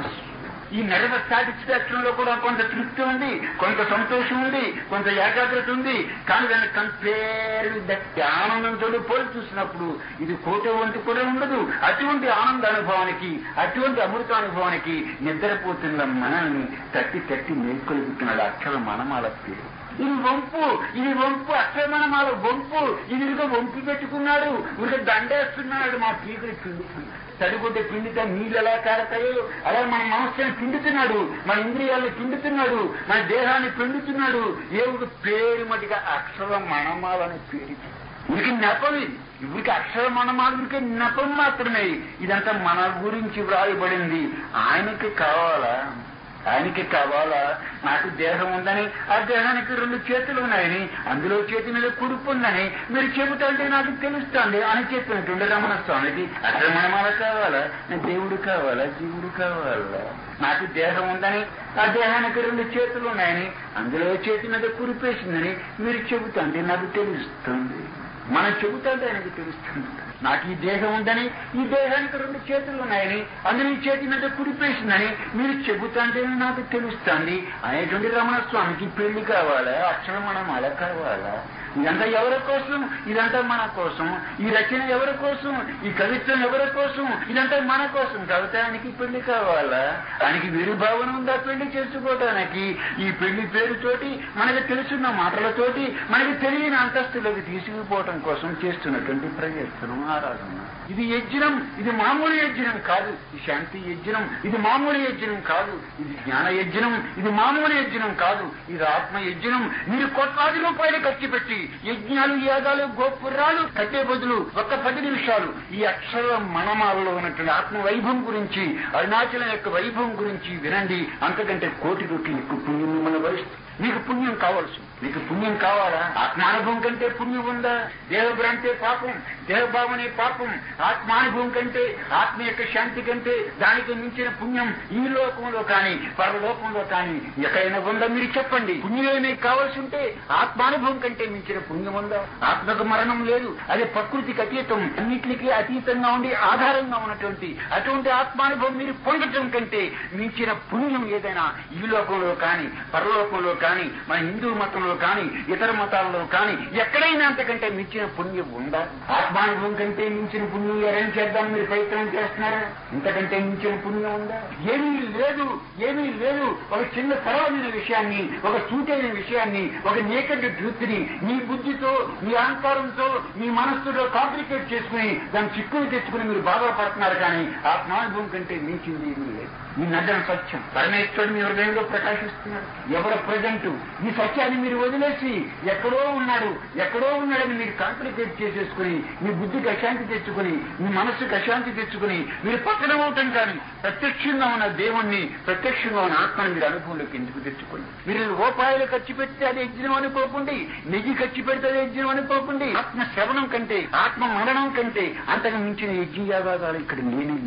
ఈ నర్వస్ సాటిస్ఫాక్షన్ లో కూడా కొంత తృప్తి ఉంది, కొంత సంతోషం ఉంది, కొంత ఏకాగ్రత ఉంది. కానీ దాన్ని కంపేర్ దట్ ఆనందంతో పోలి చూసినప్పుడు ఇది కోటే వంతు కూడా ఉండదు. అటువంటి ఆనంద అనుభవానికి, అటువంటి అమృతానుభవానికి నిద్రపోతున్న మనల్ని తట్టి తట్టి మేల్కొలుపుతున్నాడు అక్షర మనమాల పేరు. ఇది వంపు, ఇది వంపు, అక్షరమణమాల వంపు. ఇది వంపు పెట్టుకున్నాడు, ఇంకా దండేస్తున్నాడు. మా పీకులు పిండుతున్నాడు. తడిగుడ్డ పిండితే నీళ్ళు ఎలా కారతాయో అలా మన మనస్సుని పిండుతున్నాడు, మన ఇంద్రియాలను పిండుతున్నాడు, మన దేహాన్ని పిండుతున్నాడు. ఏమిటి పేరు మటుగా అక్షర మణమాలని పేరు. వీరికి నెపం, ఇవిడికి అక్షర మణమాలు వీరికి నెపం మాత్రమే. ఇదంతా మన గురించి వ్రాయబడింది. ఆయనకి కావాలా? ఆయనకి కావాలా? నాకు దేహం ఉందని, ఆ దేహానికి 2 చేతులు ఉన్నాయని, అందులో చేతి మీద కుడుపు ఉందని మీరు చెబుతుంటే నాకు తెలుస్తుంది అని చెప్పినట్టుండే రమణ స్వామికి. అసలు మనమాల కావాలా? దేవుడు కావాలా? జీవుడు కావాలా? నాకు దేహం ఉందని, ఆ దేహానికి 2 చేతులు ఉన్నాయని, అందులో చేతి మీద కురిపేసిందని మీరు చెబుతుంటే నాకు తెలుస్తుంది. మనం చెబుతుంటే ఆయనకు తెలుస్తుంది. నాకు ఈ దేహం ఉందని, ఈ దేహానికి 2 చేతులు ఉన్నాయని, అందులో ఈ చేతి మీద కుడిపేసిందని మీరు చెబుతుంటే నాకు తెలుస్తుంది అనేటువంటి రమణ స్వామికి పెళ్లి కావాలా? అక్షరమణమాల కావాలా? ఇదంతా ఎవరి కోసం? ఇదంతా మన కోసం. ఈ రచన ఎవరి కోసం? ఈ కవిత్వం ఎవరి కోసం? ఇదంతా మన కోసం. కవితానికి పెళ్లి కావాలా? దానికి విరుభావన ఉందా పెళ్లి చేసుకోవటానికి? ఈ పెళ్లి పేరుతోటి, మనకు తెలుసున్న మాటలతోటి, మనకి తెలియని అంతస్తులోకి తీసుకుపోవటం కోసం చేస్తున్నటువంటి ప్రయత్నం, ఆరాధన. ఇది యజ్ఞం, ఇది మామూలు యజ్ఞం కాదు. ఈ శాంతి యజ్ఞం ఇది మామూలు యజ్ఞం కాదు. ఇది జ్ఞాన యజ్ఞం, ఇది మామూలు యజ్ఞం కాదు. ఇది ఆత్మ యజ్ఞం. మీరు కోట్లాది రూపాయలు ఖర్చు పెట్టి యజ్ఞాలు, యాగాలు, గోపురాలు కట్టే బదులు 10 నిమిషాలు ఈ అక్షర మణమాలలో ఉన్నటువంటి ఆత్మ వైభవం గురించి, అరుణాచలం యొక్క వైభవం గురించి వినండి. అంతకంటే 1,000,000 రెట్లు ఎక్కువ పుణ్యం మిమ్మల్ని భరిస్తుంది. మీకు పుణ్యం కావాల్సి, మీకు పుణ్యం కావాలా? ఆత్మానుభవం కంటే పుణ్యం ఉందా? దేహభ్రాంతే పాపం, దేహభావనే పాపం. ఆత్మానుభవం కంటే, ఆత్మ యొక్క శాంతి కంటే దానికి మించిన పుణ్యం ఈ లోకంలో కానీ పరలోకంలో కానీ ఎక్కడైనా ఉందా? మీరు చెప్పండి. పుణ్యమే కావాల్సి ఉంటే ఆత్మానుభవం కంటే మించిన పుణ్యం ఉందా? ఆత్మకు మరణం లేదు, అదే ప్రకృతికి అతీతం, అన్నిటికీ అతీతంగా ఉండి ఆధారంగా ఉన్నటువంటి అటువంటి ఆత్మానుభవం మీరు పొందటం కంటే మించిన పుణ్యం ఏదైనా ఈ లోకంలో కానీ పరలోకంలో కానీ మన హిందూ మతంలో కానీ ఇతర మతాలలో కానీ ఎక్కడైనా అంతకంటే మించిన పుణ్యం ఉందా? ఆత్మానుభవం కంటే మించిన పుణ్యం ఎవరైనా చేద్దాం మీరు ప్రయత్నం చేస్తున్నారా? ఇంతకంటే మించిన పుణ్యం ఉందా? ఏమీ లేదు, ఏమీ లేదు. ఒక చిన్న సరళమైన విషయాన్ని, ఒక సూటైన విషయాన్ని, ఒక నేకెడ్ ట్రూత్ని మీ బుద్ధితో, మీ అహంకారంతో, మీ మనస్సులో కాంప్లికేట్ చేసుకుని దాన్ని చిక్కుని తెచ్చుకుని మీరు బాధపడుతున్నారు. కానీ ఆత్మానుభవం కంటే మించింది ఏమీ లేదు. మీ నడ్డం సత్యం, పరమేశ్వరుడు మీ హృదయంలో ప్రకాశిస్తున్నాడు. ఎవరో ప్రజెంట్ ఈ సత్యాన్ని మీరు వదిలేసి ఎక్కడో ఉన్నాడని మీరు కాంప్లికేట్ చేసేసుకుని మీ బుద్ధికి అశాంతి తెచ్చుకుని, మీ మనస్సుకి అశాంతి తెచ్చుకుని మీరు పక్కన అవటం కానీ ప్రత్యక్షంగా ఉన్న దేవుణ్ణి, ప్రత్యక్షంగా ఉన్న ఆత్మని మీరు అనుభవంలోకి ఎందుకు తెచ్చుకోండి? మీరు రూపాయలు ఖర్చు పెడితే అది యజ్ఞం అనుకోకండి, నెయ్యి ఖర్చు పెడితే అది యజ్ఞం అనుకోకండి. ఆత్మ శ్రవణం కంటే, ఆత్మ మరణం కంటే అంతకు మించిన యజ్ఞయాగాలు ఇక్కడ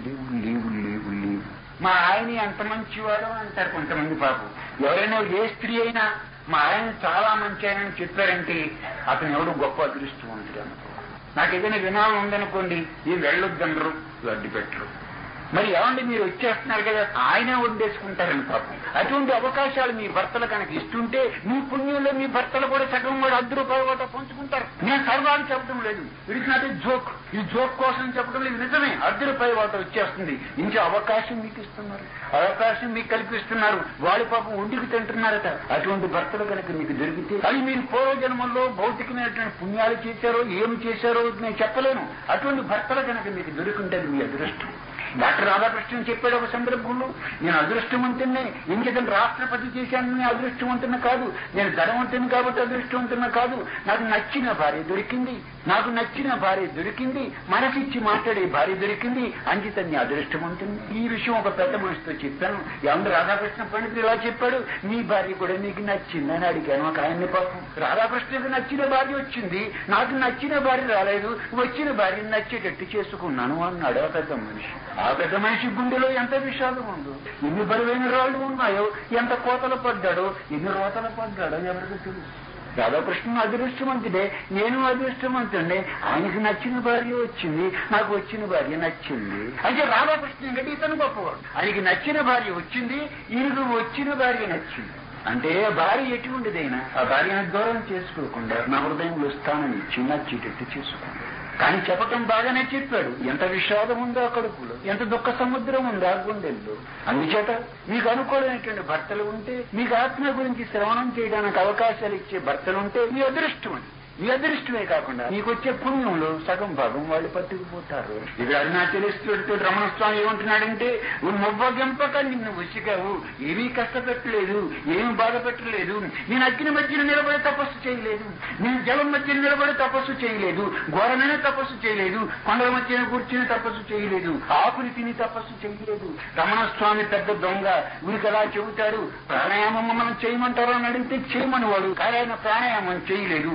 లేవు. మా ఆయన్ని అంత మంచివాడు అంటారు కొంతమంది. పాపం ఎవరైనా ఏ స్త్రీ అయినా మా ఆయన చాలా మంచి ఆయనని చెప్పారంటే అతను ఎవడు గొప్ప అదృష్టవంతుడు అనుకో. నాకు ఏదైనా వినాలం ఉందనుకోండి, ఈ వెళ్ళొద్దనరు, అడ్డు పెట్టరు. మరి ఏమండి మీరు వచ్చేస్తున్నారు కదా, ఆయనే వండేసుకుంటారని పాపం. అటువంటి అవకాశాలు మీ భర్తలు కనుక ఇస్తుంటే మీ పుణ్యంలో మీ భర్తలు కూడా సగం కూడా ₹10 కూడా పంచుకుంటారు. నేను సర్వాన్ని చెప్పడం లేదు, ఇట్ నాట్ జోక్. ఈ జోక్ కోసం చెప్పడం లేదు, నిజమే. ₹10 వాట వచ్చేస్తుంది. ఇంకా అవకాశం మీకు ఇస్తున్నారు, అవకాశం మీకు కల్పిస్తున్నారు. వాళ్ళు పాపం వండికి తింటున్నారట. అటువంటి భర్తలు కనుక మీకు దొరికితే అది మీరు పూర్వజన్మల్లో భౌతికమైనటువంటి పుణ్యాలు చేశారో ఏమి చేశారో నేను చెప్పలేను. అటువంటి భర్తలు కనుక మీకు దొరికింటే మీ అదృష్టం. డాక్టర్ రాధాకృష్ణన్ చెప్పాడు ఒక సందర్భంలో, నేను అదృష్టవంతున్నే, ఇంకేదని రాష్ట్రపతి చేశాను నేను అదృష్టవంతున్న కాదు, నేను ధనవంతుని కాబట్టి అదృష్టవంతున్న కాదు, నాకు నచ్చిన భార్య దొరికింది, నాకు నచ్చిన భార్య దొరికింది, మనసిచ్చి మాట్లాడే భార్య దొరికింది, అంకితన్ని అదృష్టవంతుని. ఈ విషయం ఒక పెద్ద మనిషితో చెప్పాను. ఎవరు రాధాకృష్ణ పండితుడు ఇలా చెప్పాడు, మీ భార్య కూడా మీకు నచ్చిందని అడిగాను ఒక ఆయన్ని. పాపం రాధాకృష్ణకు నచ్చిన భార్య వచ్చింది, నాకు నచ్చిన భార్య రాలేదు, వచ్చిన భార్యను నచ్చేటట్టు చేసుకున్నాను అన్నాడు ఆ పెద్ద మనిషి. ఆ పెద్ద మనిషి గుండెలో ఎంత విషాదం ఉందో, ఎన్ని బరువైన రాళ్లు ఉన్నాయో, ఎంత కోతలు పడ్డాడో, ఎన్ని రోతలు పడ్డాడో ఎవరికి తెలుసు. రాధాకృష్ణ అదృష్టవంతుడే, నేను అదృష్టవంతుడే. ఆయనకి నచ్చిన భార్య వచ్చింది, నాకు వచ్చిన భార్య నచ్చింది. అంటే రాధాకృష్ణ కంటే ఇతను గొప్పవాడు. ఆయనకి నచ్చిన భార్య వచ్చింది, ఈయనకు వచ్చిన భార్య నచ్చింది. అంటే భార్య ఎటువంటిదైనా ఆ భార్యను దూరం చేసుకోకుండా నా హృదయంలో స్థానం ఇచ్చి నచ్చేటట్టు చేసుకోండి. కానీ చెప్పటం బాగానే చెప్పాడు. ఎంత విషాదం ఉందో ఆ కడుపులో, ఎంత దుఃఖ సముద్రం ఉందో ఆ గుండెల్లో. అందుచేత మీకు అనుకూలమైనటువంటి భర్తలు ఉంటే, మీకు ఆత్మ గురించి శ్రవణం చేయడానికి అవకాశాలు ఇచ్చే భర్తలు ఉంటే మీ అదృష్టం అని. మీ అదృష్టమే కాకుండా మీకు వచ్చే పుణ్యంలో సగం భాగం వాళ్ళు పట్టుకుపోతారు. ఇది అరుణాచలేశ్వరుడితో రమణస్వామి ఏమంటున్నాడంటే, నవ్వగంపక నిన్ను ఉసిగావు, ఏమీ కష్టపెట్టలేదు, ఏమీ బాధ పెట్టలేదు. నేను అగ్ని మధ్యన నిలబడి తపస్సు చేయలేదు, నేను జలం మధ్యన నిలబడి తపస్సు చేయలేదు, ఘోరమైన తపస్సు చేయలేదు, కొండల మధ్యన కూర్చుని తపస్సు చేయలేదు, ఆకుని తిని తపస్సు చేయలేదు. రమణస్వామి పెద్ద దొంగ, వీరికి అలా చెబుతాడు. ప్రాణాయామం మనం చేయమంటారు అని అడిగితే చేయమని వాడు, కానీ ఆయన ప్రాణాయామం చేయలేదు.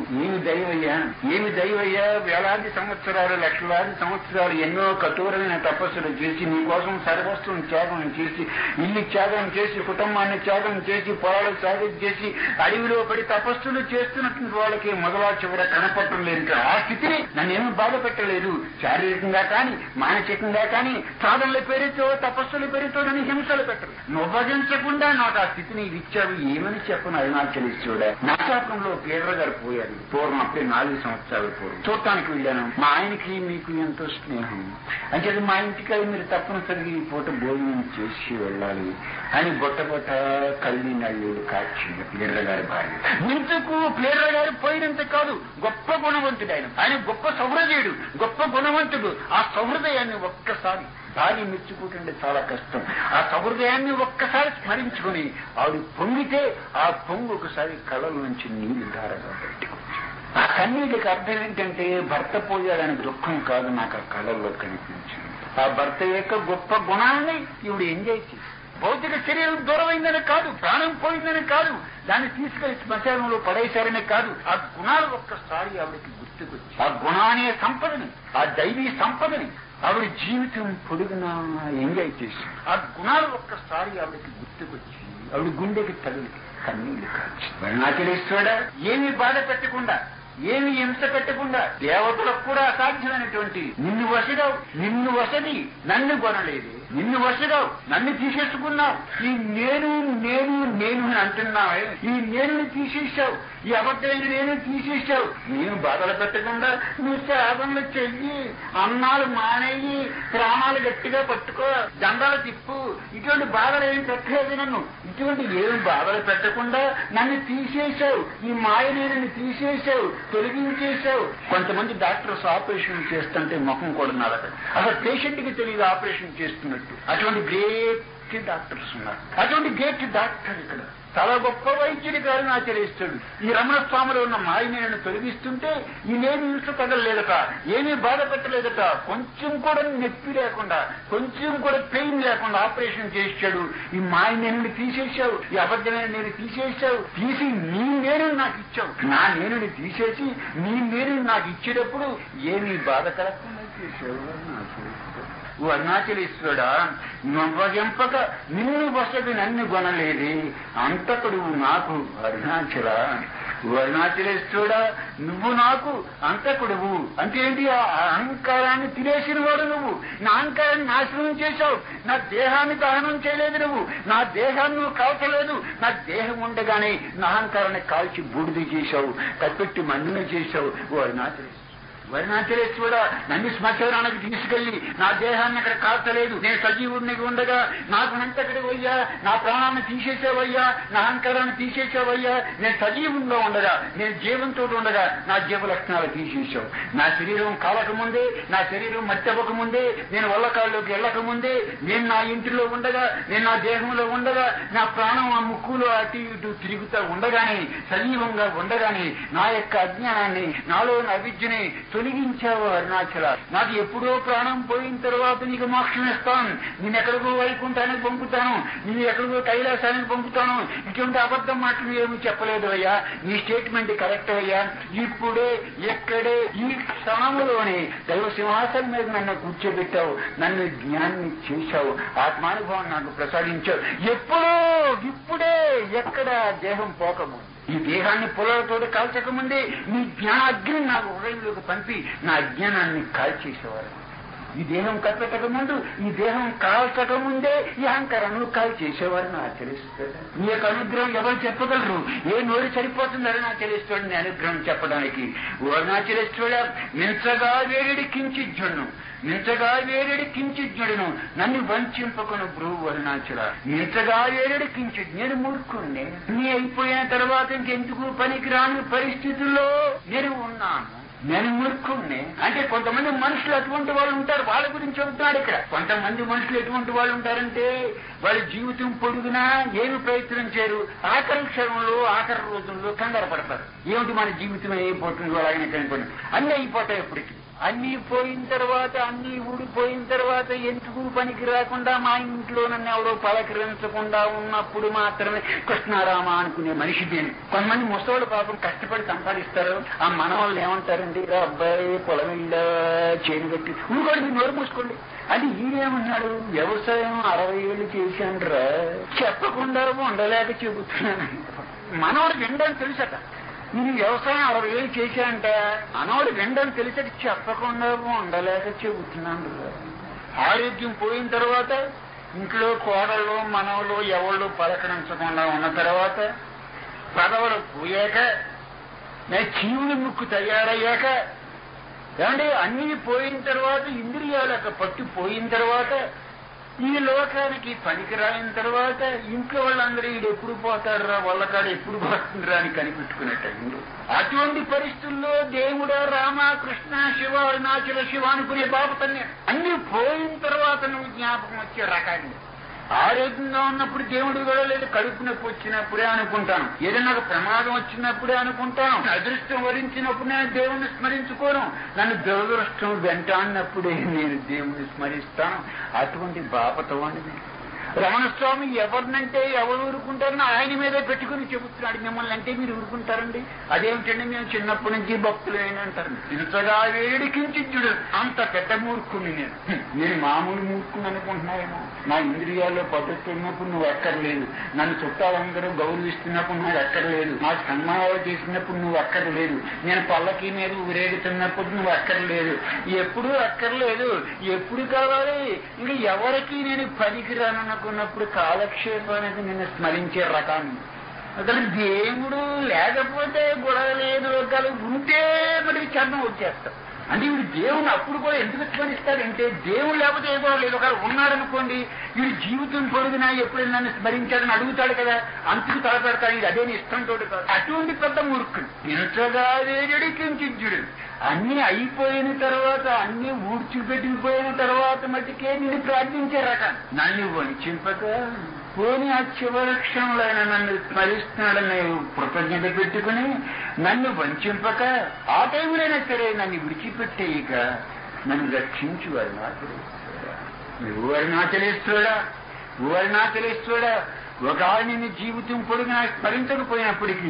ఏమి దైవయ్యా, వేలాది సంవత్సరాలు లక్షలాది సంవత్సరాలు ఎన్నో కఠోరమైన తపస్సులు చేసి నీకోసం సర్వస్వం త్యాగం చేసి, ఇల్లు త్యాగం చేసి, కుటుంబాన్ని త్యాగం చేసి, పొలాలు త్యాగం చేసి, అడవిలో పడి తపస్సులు చేస్తున్నటువంటి వాళ్ళకి మొదలా చివర కనపడటం లేదు. ఆ స్థితిని నన్నేమీ బాధ పెట్టలేదు. శారీరకంగా కానీ మానసికంగా కానీ సాధనల పేరుతో తపస్సుల పేరుతో నన్ను హింసలు పెట్టరు. నువ్వగించకుండా నాకు ఆ స్థితిని ఇచ్చావు. ఏమని చెప్పను అరుణాచలేశ్వరుడా. నాశాపంలో పీడర గారు పోయారు. పూర్వం అప్పుడే 4 సంవత్సరాల పూర్వం చూడటానికి వెళ్ళాను. మా ఆయనకి మీకు ఎంతో స్నేహం అంటే మా ఇంటికి మీరు తప్పనిసరిగా ఈ పూట భోజనం చేసి వెళ్ళాలి అని బొట్ట కళ్ళి నళ్ళు కాచింది ప్లేడర్ గారి భార్య. ఇంతకు ప్లేడర్ గారు పోయినంత కాదు, గొప్ప గుణవంతుడు ఆయన. ఆయన గొప్ప సౌహృదయుడు, గొప్ప గుణవంతుడు. ఆ సౌహృదయాన్ని ఒక్కసారి భార్య మెచ్చుకుంటుంటే చాలా కష్టం. ఆ సౌహృదయాన్ని ఒక్కసారి స్మరించుకుని ఆవిడ పొంగితే ఆ పొంగు ఒకసారి కళ్ళ నుంచి నీళ్లు ధారగా పెట్టుకుంది. ఆ కన్నీటికి అర్థం ఏంటంటే భర్త పోయాడని దుఃఖం కాదు, నాకు ఆ కళల్లో కనిపించింది. ఆ భర్త యొక్క గొప్ప గుణాన్ని ఈవిడ ఎంజాయ్ చేసి, భౌతిక శరీరం దూరమైందని కాదు, ప్రాణం పోయిందని కాదు, దాన్ని తీసుకెళ్లి శ్మశానంలో పడేశారని కాదు, ఆ గుణాలు ఒక్కసారి ఆవిడకి గుర్తుకొచ్చి, ఆ గుణానే సంపదని, ఆ దైవీ సంపదని ఆవిడ జీవితం పొడుగునా ఎంజాయ్ చేసి, ఆ గుణాలు ఒక్కసారి ఆవిడకి గుర్తుకొచ్చి ఆవిడ గుండెకి తగిలి కన్నీళ్లు కాచి. అరుణాచలేశ్వరుడా, ఏమీ బాధ పెట్టకుండా, ఏమి హింస పెట్టకుండా, దేవతలకు కూడా అసాధ్యమైనటువంటి నిన్ను వసది నన్ను కొనలేదు, నిన్ను వసదావు, నన్ను తీసేసుకున్నావు. ఈ నేను నేను నేను అని అంటున్నావే, ఈ నేను తీసేసావు, ఈ అబద్ధమైన నేను తీసేసావు. నేను బాధలు పెట్టకుండా నువ్వు సాధనలు చెయ్యి, అన్నాలు మానేయి, ప్రాణాలు గట్టిగా పట్టుకో, దండాలు తిప్పు, ఇటువంటి బాధలు ఏమి పెట్టలేదు నన్ను. ఇటువంటి ఏమి బాధలు పెట్టకుండా నన్ను తీసేసావు, ఈ మాయ నేను తీసేసావు, తొలగించేశావు. కొంతమంది డాక్టర్స్ ఆపరేషన్ చేస్తుంటే ముఖం కూడా నలగదు, అసలు పేషెంట్ కి తెలియదు ఆపరేషన్ చేస్తున్నట్టు. అటువంటి గ్రేట్ డాక్టర్స్ ఉన్నారు. అటువంటి గ్రేట్ డాక్టర్ ఇక్కడ చాలా గొప్ప వైద్యుడిగా అరుణాచలేశ్వరుడు ఈ రమణ స్వామిలో ఉన్న మాయనేను తొలగిస్తుంటే ఈ నేను హింస తగలలేదట, ఏమీ బాధ పెట్టలేదట, కొంచెం కూడా నొప్పి లేకుండా, కొంచెం కూడా పెయిన్ లేకుండా ఆపరేషన్ చేశాడు. ఈ మాయనేను తీసేశావు, ఈ అబద్ధమైన నేను తీసేశావు, తీసి నీ నేను నాకు ఇచ్చావు. నా నేనుని తీసేసి నీ నేను నాకు ఇచ్చేటప్పుడు ఏమీ బాధ కలగకుండా చేశావు. ఓ అరుణాచలేశ్వరుడా, నవ్వగెంపక నిన్ను వసతి నన్ను కొనలేది, అంతకుడు నాకు అరుణాచల. అరుణాచలేశ్వరుడా నువ్వు నాకు అంతకుడువు అంటే ఏంటి? ఆ అహంకారాన్ని తినేసిన వాడు నువ్వు. నా అహంకారాన్ని నాశనం చేశావు. నా దేహాన్ని దహనం చేయలేదు నువ్వు. నా దేహాన్ని నువ్వు కాల్చలేదు. నా దేహం ఉండగానే నా అహంకారాన్ని కాల్చి బూడిద చేశావు, కప్పెట్టి మన్నును చేశావు. అరుణాచలేశ్వరుడా నన్ను శ్మశానానికి తీసుకెళ్లి నా దేహాన్ని అక్కడ కాల్చలేదు. నేను సజీవుడికి ఉండగా నాకు అంతకడికి పోయ్యా, నా ప్రాణాన్ని తీసేసావయ్యా, నా అహంకారాన్ని తీసేసావయ్యా. నేను సజీవంగా ఉండగా, నేను జీవంతో ఉండగా నా జీవ లక్షణాలు తీసేసావు. నా శరీరం కాలకముందే, నా శరీరం మట్టవ్వకముందే, నేను వల్లకాళ్ళలోకి వెళ్ళకముందే, నేను నా ఇంటిలో ఉండగా, నేను నా దేహంలో ఉండగా, నా ప్రాణం ఆ ముక్కులో అటు ఇటు తిరుగుతూ ఉండగానే, సజీవంగా ఉండగానే నా యొక్క అజ్ఞానాన్ని, నాలో అవిద్యని తొలగించావు అరుణాచల. నాకు ఎప్పుడో ప్రాణం పోయిన తర్వాత నీకు మోక్షం ఇస్తాను, నేను ఎక్కడికో వైకుంఠానికి పంపుతాను, నేను ఎక్కడికో కైలాసానికి పంపుతాను. ఇటువంటి అబద్ధం మాటలు ఏమి చెప్పలేదు అయ్యా. నీ స్టేట్మెంట్ కరెక్ట్ అయ్యా. ఇప్పుడే ఎక్కడే ఈ క్షణంలోనే దైవ సింహాసనం మీద నన్ను కూర్చోబెట్టావు, నన్ను జ్ఞానాన్ని చేశావు, ఆత్మానుభవం నాకు ప్రసాదించావు. ఎప్పుడో ఇప్పుడే ఎక్కడ దేహం పోకముందు, ఈ దేహాన్ని పొలాలతో కాల్చకముందే నీ జ్ఞానాగ్ని నాకు హృదయంలోకి పంపి నా అజ్ఞానాన్ని కాల్చేసేవారు. ఈ దేహం కట్టక ముందు, ఈ దేహం కాల్చకముందే ఈ అహంకారాన్ని కాల్చేసేవారు నా తెలుస్తుంది. నీ యొక్క అనుగ్రహం ఎవరు చెప్పగలరు? ఏ నోరు సరిపోతుందని నా తెలుస్తుంది నీ అనుగ్రహం చెప్పడానికి. అరుణాచలేశ్వరుడా మించగా వేడి కించిజ్జును, మించగా వేరెడి కించిజ్ఞుడును, నన్ను వంచింపకును బ్రువు అరుణాచల. మించగా వేరెడి కించిత్, నేను మూర్ఖుణ్ణి. నీ అయిపోయిన తర్వాత ఇంకెందుకు పనికిరాని పరిస్థితుల్లో నేను ఉన్నాను. నేను మూర్ఖుణ్ణి అంటే కొంతమంది మనుషులు అటువంటి వాళ్ళు ఉంటారు, వాళ్ళ గురించి చెబుతున్నాడు ఇక్కడ. కొంతమంది మనుషులు ఎటువంటి వాళ్ళు ఉంటారంటే వాళ్ళ జీవితం పొడుగునా ఏమి ప్రయత్నం చేయరు, ఆఖరి క్షణంలో ఆఖరి రోజుల్లో కంగారు పడతారు. ఏమిటి మన జీవితం అయిపోతుందో అలాగనే కనుకోండి, అన్నీ అయిపోతాయి. ఎప్పటికీ అన్నీ పోయిన తర్వాత, అన్నీ ఊడిపోయిన తర్వాత ఎందుకు పనికి రాకుండా మా ఇంట్లో నన్ను ఎవరో పలకరించకుండా ఉన్నప్పుడు మాత్రమే కృష్ణారామ అనుకునే మనిషి దేని. కొంతమంది ముసవాళ్ళు పాపం కష్టపడి సంపాదిస్తారు. ఆ మనవాళ్ళు ఏమంటారండి, అబ్బాయి పొలం వెళ్ళా చేను కట్టి ఊరుకోండి, నోరు మూసుకోండి. అది ఈయనేమన్నాడు, వ్యవసాయం 60 ఏళ్ళు చేశానురా, చెప్పకుండా ఉండలేక చెబుతున్నాను. మనవాడు వినడానికి తెలుసట. నేను వ్యవసాయం 60 ఏళ్ళు చేశానంట, మనవాడు వినడానికి తెలిసట, చెప్పకుండా ఉండలేక చెబుతున్నాను. ఆరోగ్యం పోయిన తర్వాత ఇంట్లో కోడళ్ళు మనవలు ఎవళ్ళు పలకరించకుండా ఉన్న తర్వాత, పదవులు పోయాక, చీవుని ముక్కు తయారయ్యాక, ఏమంటే అన్నీ పోయిన తర్వాత, ఇంద్రియాలకు పట్టు పోయిన తర్వాత, ఈ లోకానికి పనికిరాయిన తర్వాత ఇంట్లో వాళ్ళందరూ వీడు ఎప్పుడు పోతాడురా, వాళ్ళకాడు ఎప్పుడు పోతుందిరా అని కనిపెట్టుకున్నట్టు. అటువంటి పరిస్థితుల్లో దేవుడా రామ కృష్ణ శివ అరుణాచల శివ అనుకునే బాబతన్నే అన్ని పోయిన తర్వాత నువ్వు జ్ఞాపకం వచ్చే రకాన్ని. ఆరోగ్యంగా ఉన్నప్పుడు దేవుడు కూడా లేదు, కడుపు నొప్పి వచ్చినప్పుడే అనుకుంటాను, ఏదైనా ఒక ప్రమాదం వచ్చినప్పుడే అనుకుంటాను, అదృష్టం వరించినప్పుడు నేను దేవుణ్ణి స్మరించుకోను, నన్ను దురదృష్టం వెంటాడినప్పుడే నేను దేవుణ్ణి స్మరిస్తాను. అటువంటి బాపతవాణి రమణస్వామి ఎవరినంటే ఎవరు ఊరుకుంటారని ఆయన మీదే పెట్టుకుని చెబుతున్నాడు. మిమ్మల్ని అంటే మీరు ఊరుకుంటారండి? అదేమిటండి, మేము చిన్నప్పటి నుంచి భక్తులు అంటారు. ఇంతగా వేడికించుడు అంత పెద్ద మూర్ఖుని నేను మామూలు మూర్ఖుని అనుకుంటున్నాయేమో. నా ఇంద్రియాల్లో పట్టుతున్నప్పుడు నువ్వు ఎక్కర్లేదు, నన్ను చుట్టాలందరూ గౌరవిస్తున్నప్పుడు నువ్వు ఎక్కర్లేదు, నాకు సన్మానాలు చేసినప్పుడు నువ్వు అక్కర్లేదు, నేను పల్లకి మీద ఊరేగుతున్నప్పుడు నువ్వు అక్కర్లేదు, ఎప్పుడూ అక్కర్లేదు. ఎప్పుడు కావాలి? ఇంక ఎవరికి నేను పనికిరాననుకున్నప్పుడు కాలక్షేపానికి నిన్ను స్మరించే రకాన్ని. అసలు దేవుడు లేకపోతే గొడవ లేదు, ఉంటే మరి చర్మం వచ్చేస్తాం. అంటే వీడు దేవుని అప్పుడు కూడా ఎందుకు స్మరిస్తాడంటే, దేవుడు లేకపోతే ఏ గొడవ లేదు. ఒకవేళ ఉన్నాడనుకోండి, వీడు జీవితం పొడుగునా ఎప్పుడైనా నన్ను స్మరించాడని అడుగుతాడు కదా, అంతకు తలపెడతాడు. ఇది అదే ఇష్టంతో కాదు. అటువంటి పెద్ద మూర్ఖుడు. ఇంతగా వేడి కించిజ్జుడు. అన్నీ అయిపోయిన తర్వాత, అన్నీ ఊడ్చిపెట్టిపోయిన తర్వాత మటుకే నేను ప్రార్థించే రకం. నన్ను వంచింపక పోని ఆ చివరి క్షణంలో నన్ను స్మరిస్తున్నాడని కృతజ్ఞత పెట్టుకుని నన్ను వంచింపక ఆ టైంలోనే సరే నన్ను విడిచిపెట్టేయక నన్ను రక్షించు అరుణాచలేశ్వరుడా. నువ్వు అరుణాచలేశ్వరుడా, నువ్వు అరుణాచలేశ్వరుడా. ఒకవేళ నిన్ను జీవితం పొడిగినా స్మరించకపోయినప్పటికీ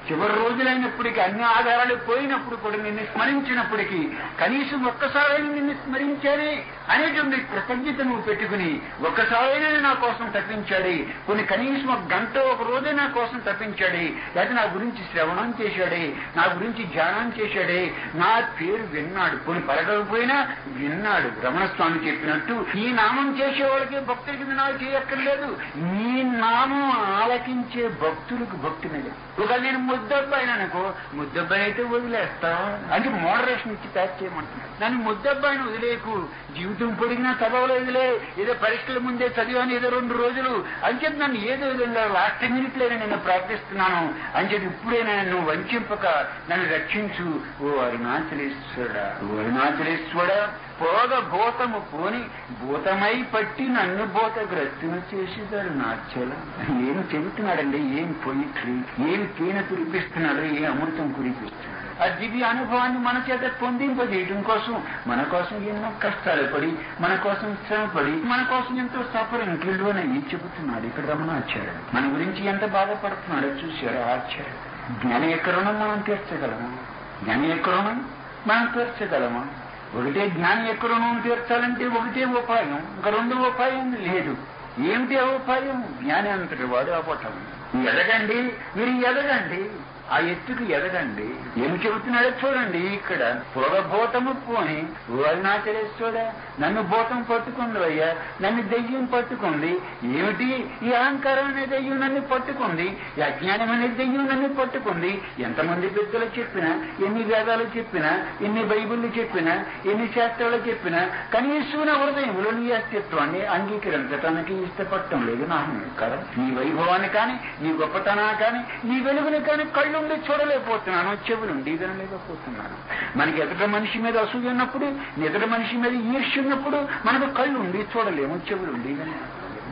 చివరి రోజులైనప్పటికీ అన్ని ఆధారాలు పోయినప్పుడు కూడా నిన్ను స్మరించినప్పటికీ కనీసం ఒక్కసారైనా నిన్ను స్మరించాలి అనేటువంటి కృతజ్ఞత నువ్వు పెట్టుకుని ఒక్కసారైనా నా కోసం తప్పించాడు, కొన్ని కనీసం ఒక గంట ఒక రోజే నా కోసం తప్పించాడు, లేకపోతే నా గురించి శ్రవణం చేశాడే, నా గురించి ధ్యానం చేశాడే, నా పేరు విన్నాడు, కొన్ని పలకకపోయినా విన్నాడు. రమణస్వామి చెప్పినట్టు ఈ నామం చేసే వాళ్ళకి భక్తుల కింద నాకు చేయక్కర్లేదు, నీ నామం ఆలకించే భక్తులకు భక్తి మీద. ఒకవేళ నేను ముద్దబ్బాయిని అనుకో, ముద్దబ్బాయి అయితే వదిలేస్తా అంటే మోడరేషన్ ఇచ్చి ప్యాక్ చేయమంటున్నాడు. నన్ను ముద్దబ్బాయిని వదిలేకు, జీవితం పొడిగినా చదవలేదులే, ఏదో పరీక్షల ముందే చదివాను ఏదో 2 రోజులు అంచేది నన్ను ఏదో విధంగా లాస్ట్ మినిట్లోనే నేను ప్రార్థిస్తున్నాను అంచేది ఇప్పుడైనా నన్ను వంచింపక నన్ను రక్షించు ఓ అరుణాచలేశ్వరుడా, ఓ అరుణాచలేశ్వరుడా. పోగ భూతము పోని భూతమై పట్టి నన్ను భూతగ్రస్తును చేసేదారు నాచల. ఏం చెబుతున్నాడండి, ఏం పొయిట్రీ, ఏం తేనె కురిపిస్తున్నాడు, ఏ అమృతం కురిపిస్తున్నాడు. ఆ దివ్య అనుభవాన్ని మన చేత పొందింపజేయడం కోసం మన కోసం ఎన్నో కష్టాలు పడి, మన కోసం శ్రమపడి, మన కోసం ఎంతో సఫరింగ్ కిల్లోనే చెబుతున్నాడు ఇక్కడ రమణాచార్యుడు. మన గురించి ఎంత బాధపడుతున్నాడో చూశాడు ఆచార్యుడు. జ్ఞానం ఎక్కడున్నా మనం తీర్చగలమా? జ్ఞానం ఎక్కడున్నా మనం తీర్చగలమా? ఒకటే జ్ఞానం ఎక్కడ రుణం తీర్చాలంటే ఒకటే ఉపాయం, ఇంకా 2 ఉపాయం లేదు. ఏమిటి ఆ ఉపాయం? జ్ఞాని అంతటి వాడు అవ్వటం. ఎదగండి, మీరు ఎదగండి, ఆ ఎత్తుకు ఎదగండి. ఏమి చెబుతున్నాడో చూడండి ఇక్కడ. పొగభూతము పోని ఓ అరుణాచలేశ్వరుడా, నన్ను భూతం పట్టుకుంది అయ్యా, నన్ను దెయ్యం పట్టుకుంది. ఏమిటి ఈ అహంకారం అనే దెయ్యం నన్ను పట్టుకుంది, ఈ అజ్ఞానం అనే దెయ్యం నన్ను పట్టుకుంది. ఎంతమంది పెద్దలు చెప్పినా, ఎన్ని వేదాలు చెప్పినా, ఎన్ని బైబిళ్ళు చెప్పినా, ఎన్ని శాస్త్రాలు చెప్పినా కనీసం నా హృదయంలో నీ అస్తిత్వాన్ని అంగీకరించడానికి ఇష్టపడటం లేదు నా అహంకారం. నీ వైభవాన్ని కానీ, నీ గొప్పతనాన్ని కానీ, నీ వెలుగుని కానీ కళ్ళుండి చూడలేకపోతున్నాను, చెవులుండి వినలేకపోతున్నాను. మనకి ఎదుట మనిషి మీద అసూయ ఉన్నప్పుడు, ఎదుట మనిషి మీద ఈర్ష్య ఉన్నప్పుడు మనకు కళ్ళుండి చూడలేము, చెవులుండి వినలేము.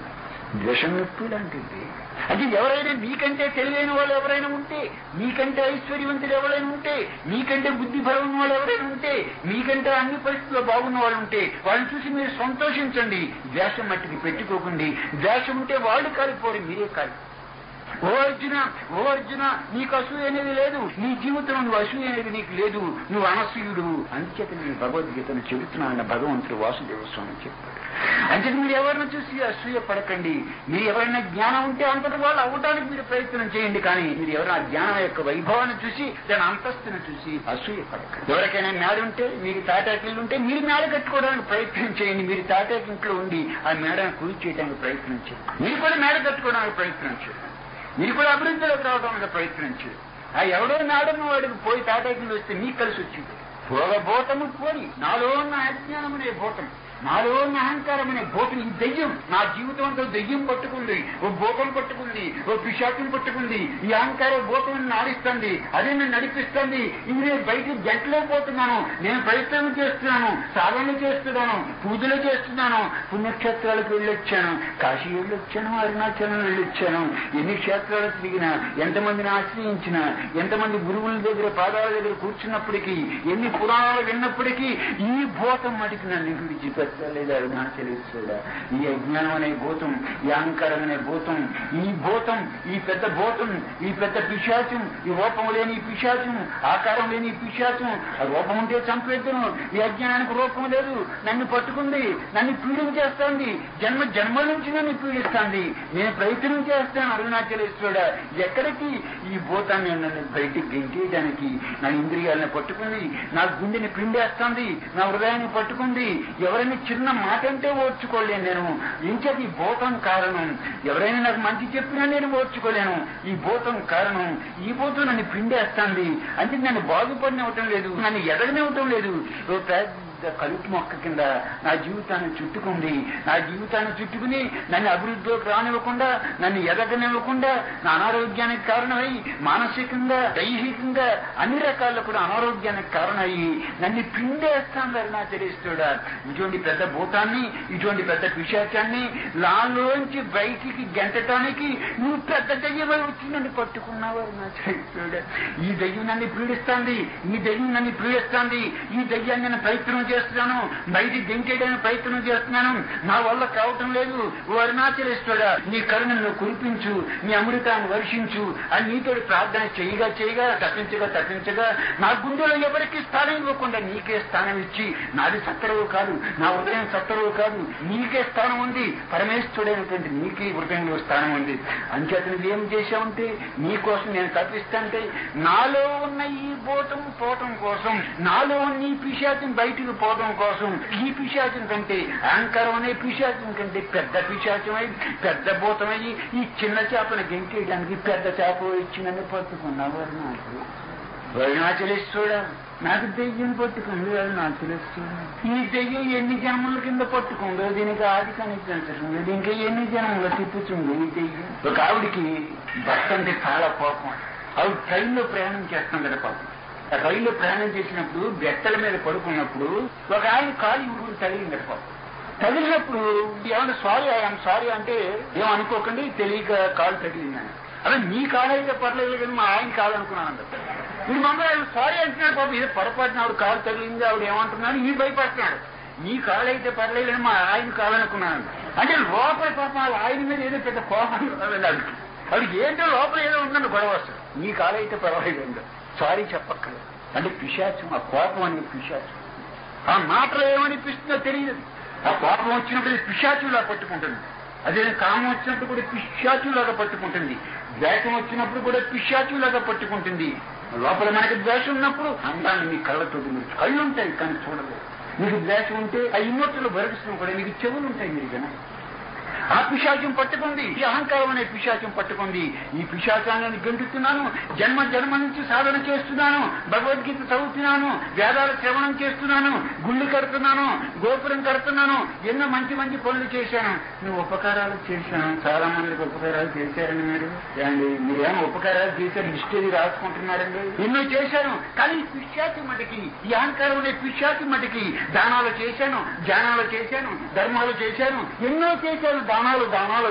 ద్వేషం నొప్పి లాంటిది. అది ఎవరైనా మీకంటే తెలివైన వాళ్ళు ఎవరైనా ఉంటే, మీకంటే ఐశ్వర్యవంతులు ఎవరైనా ఉంటే, మీకంటే బుద్ధి బలం ఉన్న వాళ్ళు ఎవరైనా ఉంటే, మీకంటే అన్ని పరిస్థితుల్లో బాగున్న వాళ్ళు ఉంటే వాళ్ళని చూసి మీరు సంతోషించండి. ద్వేషం మట్టికి పెట్టుకోకండి. ద్వేషం ఉంటే వాళ్ళు కాలిపోరు, మీరే కాలి. ఓ అర్జున నీకు అసూయ అనేది లేదు, నీ జీవితంలో నువ్వు అసూయ అనేది నీకు లేదు, నువ్వు అనసూయుడు. అందుచేత నేను భగవద్గీతను చెబుతున్నానన్న భగవంతుడు వాసుదేవ స్వామి చెప్పాడు. అంటే మీరు ఎవరిని చూసి అసూయ పడకండి. మీరు ఎవరైనా జ్ఞానం ఉంటే అంతటి వాళ్ళు అవ్వడానికి మీరు ప్రయత్నం చేయండి. కానీ మీరు ఎవరైనా జ్ఞానం యొక్క వైభవాన్ని చూసి, దాని అంతస్తును చూసి అసూయ పడకండి. ఎవరికైనా మేడ ఉంటే, మీకు తాటాకిళ్ళు ఉంటే మీరు మేడ కట్టుకోవడానికి ప్రయత్నం చేయండి. మీరు తాటాకింట్లో ఉండి ఆ మేడను కూలి చేయడానికి ప్రయత్నం చేయండి. మీరు కూడా మేడ కట్టుకోవడానికి ప్రయత్నం చేయండి. మీరు కూడా అభివృద్ధిలోకి రావడానికి ప్రయత్నించారు. ఆ ఎవడో నాడన్న వాడికి పోయి తాటాకిళ్ళు వస్తే మీకు కలిసి వచ్చింది. భోగభూతము పోని నాలో ఉన్న అజ్ఞానం అనే భూతం, నాలో ఉన్న అహంకారం అనే భూతం, ఈ దెయ్యం నా జీవితం అంతా దెయ్యం పట్టుకుంది, ఓ భూతం పట్టుకుంది, ఓ పిశాచం పట్టుకుంది. ఈ అహంకార భూతం నాడిస్తుంది, అదే నన్ను నడిపిస్తుంది. ఇది నేను బయటికి గంటలేకపోతున్నాను. నేను ప్రయత్నం చేస్తున్నాను, సాధనలు చేస్తున్నాను, పూజలు చేస్తున్నాను, పుణ్యక్షేత్రాలకు వెళ్ళొచ్చాను, కాశీ వెళ్ళొచ్చాను, అరుణాచలం వెళ్ళొచ్చాను. ఎన్ని క్షేత్రాలు తిరిగినా, ఎంతమందిని ఆశ్రయించినా, ఎంతమంది గురువుల దగ్గర పాదాల దగ్గర కూర్చున్నప్పటికీ, ఎన్ని పురాణాలు విన్నప్పటికీ ఈ భూతం మటుకు నన్ను విడిచిపెట్టాలి. అరుణాచలేశ్వరుడా, ఈ అజ్ఞానం అనే భూతం, ఈ అహంకారం అనే భూతం, ఈ భూతం, ఈ పెద్ద భూతం, ఈ పెద్ద పిశాచం, ఈ రూపం లేని పిశాచం, ఆకారం లేని పిశాచం. ఆ రూపం ఉంటే చంపేద్దును, ఈ అజ్ఞానానికి రూపం లేదు, నన్ను పట్టుకుంది, నన్ను పీడిక చేస్తోంది, జన్మల నుంచి నన్ను పీడిస్తోంది. నేను ప్రయత్నం చేస్తాను అరుణాచలేశ్వరుడా, ఎక్కడికి ఈ భూతాన్ని నన్ను బయటికి గెంటేయడానికి. నా ఇంద్రియాలను పట్టుకుంది, నా గుండెని పిండేస్తోంది, నా హృదయాన్ని పట్టుకుంది. ఎవరైనా చిన్న మాట అంటే ఓర్చుకోలేను నేను. ఇంకేది ఈ భూతం కారణం. ఎవరైనా నాకు మంచి చెప్పినా నేను ఓర్చుకోలేను. ఈ భూతం కారణం. ఈ భూతం నన్ను పిండేస్తుంది. అంటే నన్ను బాగుపడినివ్వటం లేదు, నన్ను ఎదగనివ్వటం లేదు. కలుపు మొక్క కింద నా జీవితాన్ని చుట్టుకుంది. నా జీవితాన్ని చుట్టుకుని నన్ను అభివృద్ధిలోకి రానివ్వకుండా, నన్ను ఎదగనివ్వకుండా, నా అనారోగ్యానికి కారణమై, మానసికంగా, దైహికంగా అన్ని రకాల్లో కూడా అనారోగ్యానికి కారణమయ్యి నన్ను పిండేస్తాను అరుణాచలేశ్వరుడా. ఇటువంటి పెద్ద భూతాన్ని, ఇటువంటి పెద్ద పిశాచాన్ని లాలోంచి బయటికి గెంటటానికి నువ్వు పెద్ద దయ్యమై వచ్చి నన్ను పట్టుకున్నావు అరుణాచలేశ్వరుడా. ఈ దయ్యం నన్ను పీడిస్తుంది, ఈ దయ్యం నన్ను పీడిస్తుంది, ఈ దయ్యాన్ని నేను ప్రయత్నం చేస్తున్నాను, బయటికి గెంటేయడానికి ప్రయత్నం చేస్తున్నాను, నా వల్ల కావటం లేదు. ఓ అరుణాచలేశ్వరుడా, నీ కరుణను కురిపించు, నీ అమృతాన్ని వర్షించు అని నీతో ప్రార్థన చేయగా చేయగా తప్పించగా నా గుండెలో ఎవరికి స్థానం ఇవ్వకుండా నీకే స్థానం ఇచ్చి, నాది సత్తరువు కాదు, నా హృదయం సత్తరువు కాదు, నీకే స్థానం ఉంది, పరమేశ్వరుడైనటువంటి నీకే హృదయంలో స్థానం ఉంది. అంచేత నువ్వేం చేశావంటే, నీకోసం నేను తప్పిస్తాంటే నాలో ఉన్న ఈ భూతం పోవటం కోసం, నాలో ఉన్న ఈ పిశాచం బయటికి పోవడం కోసం, ఈ పిశాచం కంటే అహంకారం అనే పిశాచం కంటే పెద్ద పిశాచమై పెద్ద భూతమై ఈ చిన్న చేపను గెంటేయడానికి పెద్ద చేప ఇచ్చి నన్ను పట్టుకున్నావు. అరుణాచలేశ్వరుడా, నాకు దెయ్యం పట్టుకుంది. అరుణాచలేశ్వరుడా, ఈ దెయ్యం ఎన్ని జన్మల కింద పట్టుకుందో దీనికి ఆది కనిపించడం లేదు, ఇంకా ఎన్ని జన్మలు తిప్పుతుంది ఈ దెయ్యం. ఒక ఆవిడికి భర్త అంటే చాలా కోపం. ఆవిడ ట్రైన్లో ప్రయాణం చేస్తాం కదా పాపం. రైల్లో ప్రయాణం చేసినప్పుడు బెట్టల మీద పడుకున్నప్పుడు ఒక ఆయన కాలు ఊరు తగిలింది పాపం. తగిలినప్పుడు ఏమన్నా సారీ అంటే ఏమనుకోకండి, తెలియక కాలు తగిలిందని. అదే మీ కాలు అయితే పర్లేదు కానీ మా ఆయన కాదు అనుకున్నాను. మీరు మమ్మల్ని సారీ అంటున్నాడు పాపం, ఇది పొరపాటున ఆవిడ కాలు తగిలింది, ఆవిడ ఏమంటున్నాడు, ఈ భయపడుతున్నాడు. మీ కాలు అయితే పర్లేదు కానీ మా ఆయన కాదనుకున్నాను అంటే లోపల పాపం ఆయన మీద ఏదో పెద్ద కోపం ఆవిడకి ఏంటో లోపల ఏదో ఉందండి గొడవ వస్తుంది. మీ కాలు అయితే పర్వాలేదు, సారీ చెప్పక్కర్లేదు అంటే పిశాచం. ఆ కోపం అనే పిశాచం. ఆ మాటలో ఏమనిపిస్తుందో తెలియదు. ఆ కోపం వచ్చినప్పుడు పిశాచులా పట్టుకుంటుంది. అదే కామం వచ్చినప్పుడు కూడా పిశాచులాగా పట్టుకుంటుంది. ద్వేషం వచ్చినప్పుడు కూడా పిశాచులాగా పట్టుకుంటుంది. లోపల మనకి ద్వేషం ఉన్నప్పుడు అందాన్ని మీ కళ్ళతో కళ్ళు ఉంటాయి కానీ చూడలేదు. మీకు ద్వేషం ఉంటే ఆ ఇమ్మొట్టులు భరిస్తున్నాం కూడా మీకు చెవులు ఉంటాయి. మీరు కదా ఆ పిశాచం పట్టుకుంది, ఈ అహంకారం అనే పిశాచం పట్టుకుంది. ఈ పిశాచాన్ని గెంటుతున్నాను, జన్మ నుంచి సాధన చేస్తున్నాను, భగవద్గీత చదువుతున్నాను, వేదాల శ్రవణం చేస్తున్నాను, గుళ్ళు కడుతున్నాను, గోపురం కడుతున్నాను, ఎన్నో మంచి పనులు చేశాను. నువ్వు ఉపకారాలు చేశాను, చాలా మందికి ఉపకారాలు చేశారండి. మీరేమో ఉపకారాలు చేశారు, లిస్ట్ అది రాసుకుంటున్నారండి. ఎన్నో చేశాను కానీ ఈ పిశాచం మటుకి, ఈ అహంకారం అనే పిశాచం మటుకి దానాలు చేశాను, ధ్యానాలు చేశాను, ధర్మాలు చేశాను, ఎన్నో చేశాను. దానాలు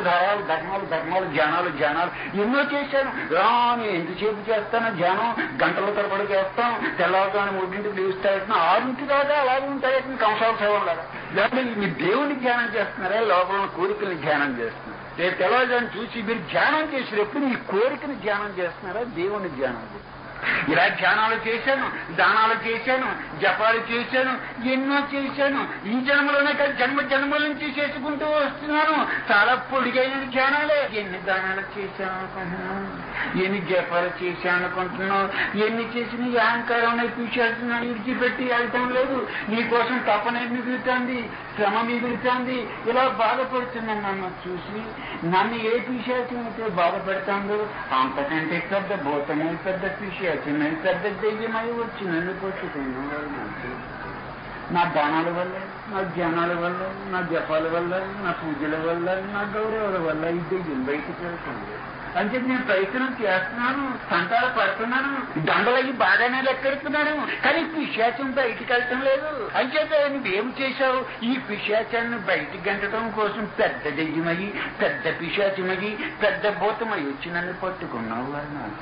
ధర్మాలు ధ్యానాలు ఎన్నో చేశాను. రాని ఎంతసేపు చేస్తాను ధ్యానం, గంటల తరబడి చేస్తాం. తెల్లవారుజామున 3 లేస్తాను, 6 దాకా అలాగే ఉంటాయి. కంసాల సేవలాగా లేకపోతే మీరు దేవుని ధ్యానం చేస్తున్నారా, లోపల కోరికల్ని ధ్యానం చేస్తున్నారు. రేపు తెల్లవారుజామున చూసి మీరు ధ్యానం చేసినప్పుడు మీ కోరికని ధ్యానం చేస్తున్నారా, దేవుని ధ్యానం చేస్తున్నారు. ఇలా ధ్యానాలు చేశాను, దానాలు చేశాను, జపాలు చేశాను, ఎన్నో చేశాను. ఈ జన్మలోనే కాదు జన్మల నుంచి చేసుకుంటూ వస్తున్నాను. చాలా పొడిగైన ధ్యానాలే. ఎన్ని దానాలు చేశాను అనుకుంటున్నాను, ఎన్ని జపాలు చేశాను అనుకుంటున్నావు, ఎన్ని చేసిన ఈ అహంకారం పిశాచాన్ని విడిచిపెట్టి వెళ్తాం లేదు. నీకోసం తపన మిగులుతుంది, శ్రమ మిగులుతుంది. ఇలా బాధపడుతున్నాను. నన్ను చూసి నన్ను ఏ పిశాచం అయితే బాధపడుతుందో అంతకంటే పెద్ద భూతమే, పెద్ద పిశాచమే, పెద్ద దెయ్యమై వచ్చి నన్ను పట్టుకున్నాను. నా దానాల వల్ల, నా ధ్యానాల వల్ల, నా జపాల వల్ల, నా పూజల వల్ల, నా గౌరవాల వల్ల ఈ దెయ్యం బయటకు వెళ్తుంది. అంటే నేను ప్రయత్నం చేస్తున్నాను, సంతాలు పడుతున్నాను, దండలకి బాగానే లెక్కెడుతున్నాను, కానీ పిశాచం బయటికి వెళ్ళటం లేదు. అంచేత నువ్వేం చేశావు, ఈ పిశాచాన్ని బయటికి గంటడం కోసం పెద్ద దెయ్యమయ్యి, పెద్ద పిశాచమయ్యి, పెద్ద భూతమై వచ్చి నన్ను పట్టుకున్నావు. అని నాకు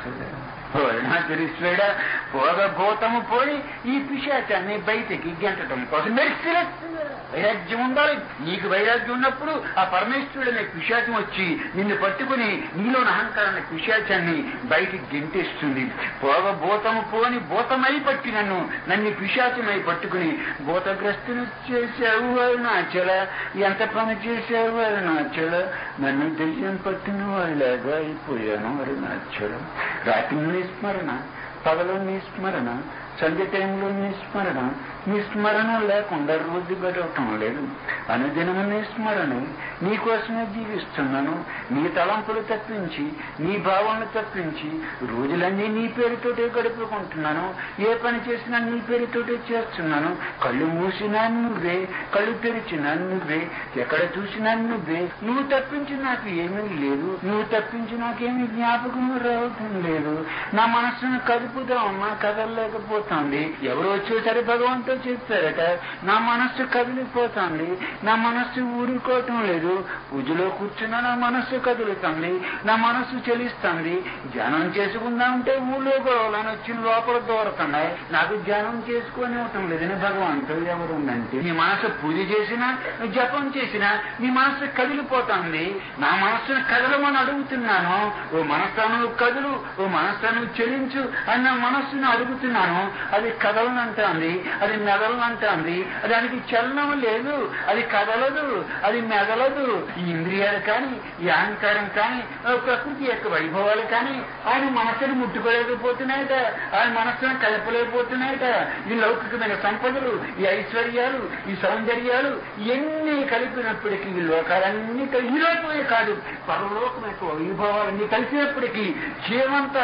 తెలుసుడా పోగ భూతము పోయి ఈ పిశాచాన్ని బయటికి గంటడం కోసం వైరాగ్యం ఉండాలి. నీకు వైరాగ్యం ఉన్నప్పుడు ఆ పరమేశ్వరుడు అనే పిశాచం వచ్చి నిన్ను పట్టుకుని నీలోని అహంకారాన్ని పిశాచాన్ని బయటికి గెంటేస్తుంది. భూతము పోని భూతమై పట్టి నన్ను పిశాచమై పట్టుకుని భూతగ్రస్తుని చేశావు. అరుణాచల, ఎంత పని చేశావు అరుణాచల, నన్ను దెయ్యం పట్టిన వాళ్ళగా అయిపోయాను అరుణాచల. రాత్రి నిస్మరణ, పగలు నిస్మరణ, సంధ్య టైంలో నిస్మరణ లేకుండా రోజు గడవటం లేదు. అనుదినము నిస్మరణే, నీకోసమే జీవిస్తున్నాను. నీ తలంపులు తప్పించి, నీ భావనలు తప్పించి రోజులన్నీ నీ పేరుతోటే గడుపుకుంటున్నాను. ఏ పని చేసినా నీ పేరుతోటే చేస్తున్నాను. కళ్ళు మూసినా నువ్వే, కళ్ళు తెరిచినా నువ్వే, ఎక్కడ చూసినా నువ్వే. నువ్వు తప్పించి నాకు ఏమీ లేదు, నువ్వు తప్పించి నాకేమీ జ్ఞాపకం రావటం లేదు. నా మనస్సును కదుపుదామన్నా కదలలేకపోతే కదిలిపోతుంది. ఎవరు వచ్చేసరి భగవంతుడు చెప్పారట, నా మనస్సు కదిలిపోతుంది, నా మనస్సు ఊరుకోవటం లేదు. పూజలో కూర్చున్నా నా మనస్సు కదులుతుంది, నా మనస్సు చెలిస్తుంది. ధ్యానం చేసుకుందామంటే ఊళ్ళో గొడవలను వచ్చి లోపల దూరుతున్నాయి, నాకు ధ్యానం చేసుకొని ఇవ్వటం లేదని భగవంతుడు ఎవరుందంటే, నీ మనసు పూజ చేసినా జపం చేసినా నీ మనస్సు కదిలిపోతుంది. నా మనస్సును కదలమని అడుగుతున్నాను. ఓ మనస్సు కదులు, ఓ మనస్సు చెలించు అని నా మనస్సును అడుగుతున్నాను. అది కదలనంటుంది, అది మెదలనంటుంది. దానికి చలనం లేదు, అది కదలదు, అది మెదలదు. ఈ ఇంద్రియాలు కానీ, ఈ అహంకారం కానీ, ప్రకృతి యొక్క వైభవాలు కానీ ఆయన మనస్సును ముట్టుకోలేకపోతున్నాయట, ఆయన మనస్సును కలపలేకపోతున్నాయట. ఈ లౌకికమైన సంపదలు, ఈ ఐశ్వర్యాలు, ఈ సౌందర్యాలు ఎన్ని కలిపినప్పటికీ ఈ లోకాలన్నీ ఈ లోకమే కాదు, పరలోకం యొక్క వైభవాలన్నీ కలిసినప్పటికీ జీవంతా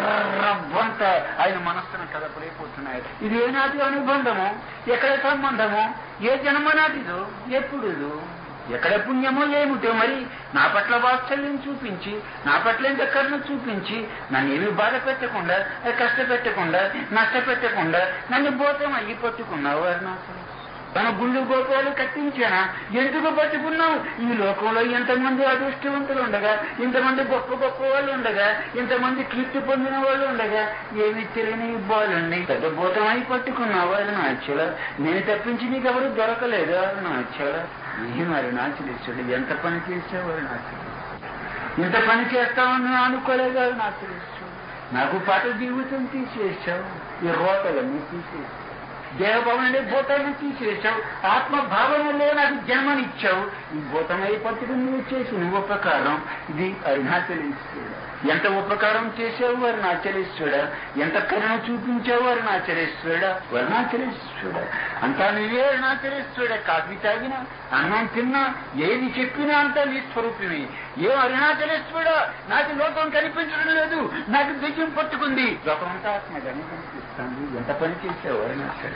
రవ్వంతా ఆయన మనస్సును కలపలేకపోతున్నాయి. ఇది ఏనాటి అనుబంధము, ఎక్కడ సంబంధము, ఏ జన్మ నాటిదో, ఎప్పుడుదో, ఎక్కడ పుణ్యమో ఏమిటో. మరి నా పట్ల వాత్సల్యం చూపించి, నా పట్ల ఎంత కరుణ చూపించి, నన్ను ఏమి బాధ పెట్టకుండా, కష్టపెట్టకుండా, నష్టపెట్టకుండా నన్ను భూతం అయ్యి పట్టుకున్నావు. అరుణాచలం తన గుళ్ళు గోపురాలు కట్టించానా? ఎందుకు పట్టుకున్నావు? ఈ లోకంలో ఎంతమంది అదృష్టవంతులు ఉండగా, ఇంతమంది గొప్ప గొప్ప వాళ్ళు ఉండగా, ఇంతమంది కీర్తి పొందిన వాళ్ళు ఉండగా, ఏమి తెలియని ఇబ్బందులుండి పెద్ద భూతమై పట్టుకున్నావు. అరుణాచల నేను తప్పించి నీకు ఎవరు దొరకలేదు. అరుణాచల ఏం అరుణాచలేశ్వరుడు, ఎంత పని చేసావు అరుణాచల, ఇంత పని చేస్తామని అనుకోలేదు అరుణాచలేశ్వరుడు. నాకు పాత జీవితం తీసేసావు, ఈ రోతలన్నీ తీసేసావు, దేవభవనే భూతాన్ని తీసేసావు, ఆత్మభావనలో నాకు జన్మనిచ్చావు. ఈ భూతమై పట్టుకుని నువ్వు చేసిన ఉపకారం ఇది అరుణాచలేశ్వరుడు. ఎంత ఉపకారం చేసావు అరుణాచలేశ్వరుడా, ఎంత కరుణ చూపించావు అరుణాచలేశ్వరుడా. అరుణాచలేశ్వరుడా అంతా నువ్వే అరుణాచలేశ్వరుడా. కాఫీ తాగినా, అన్నం తిన్నా, ఏది చెప్పినా అంతా నీ స్వరూపమే. ఏ అరుణాచలేశ్వరుడా నాకు లోకం కనిపించడం లేదు, నాకు దివ్యం పట్టుకుంది. లోకమంతా ఆత్మగానే కనిపిస్తుంది. ఎంత పని చేసావు అరుణాచలేశ్వరుడు.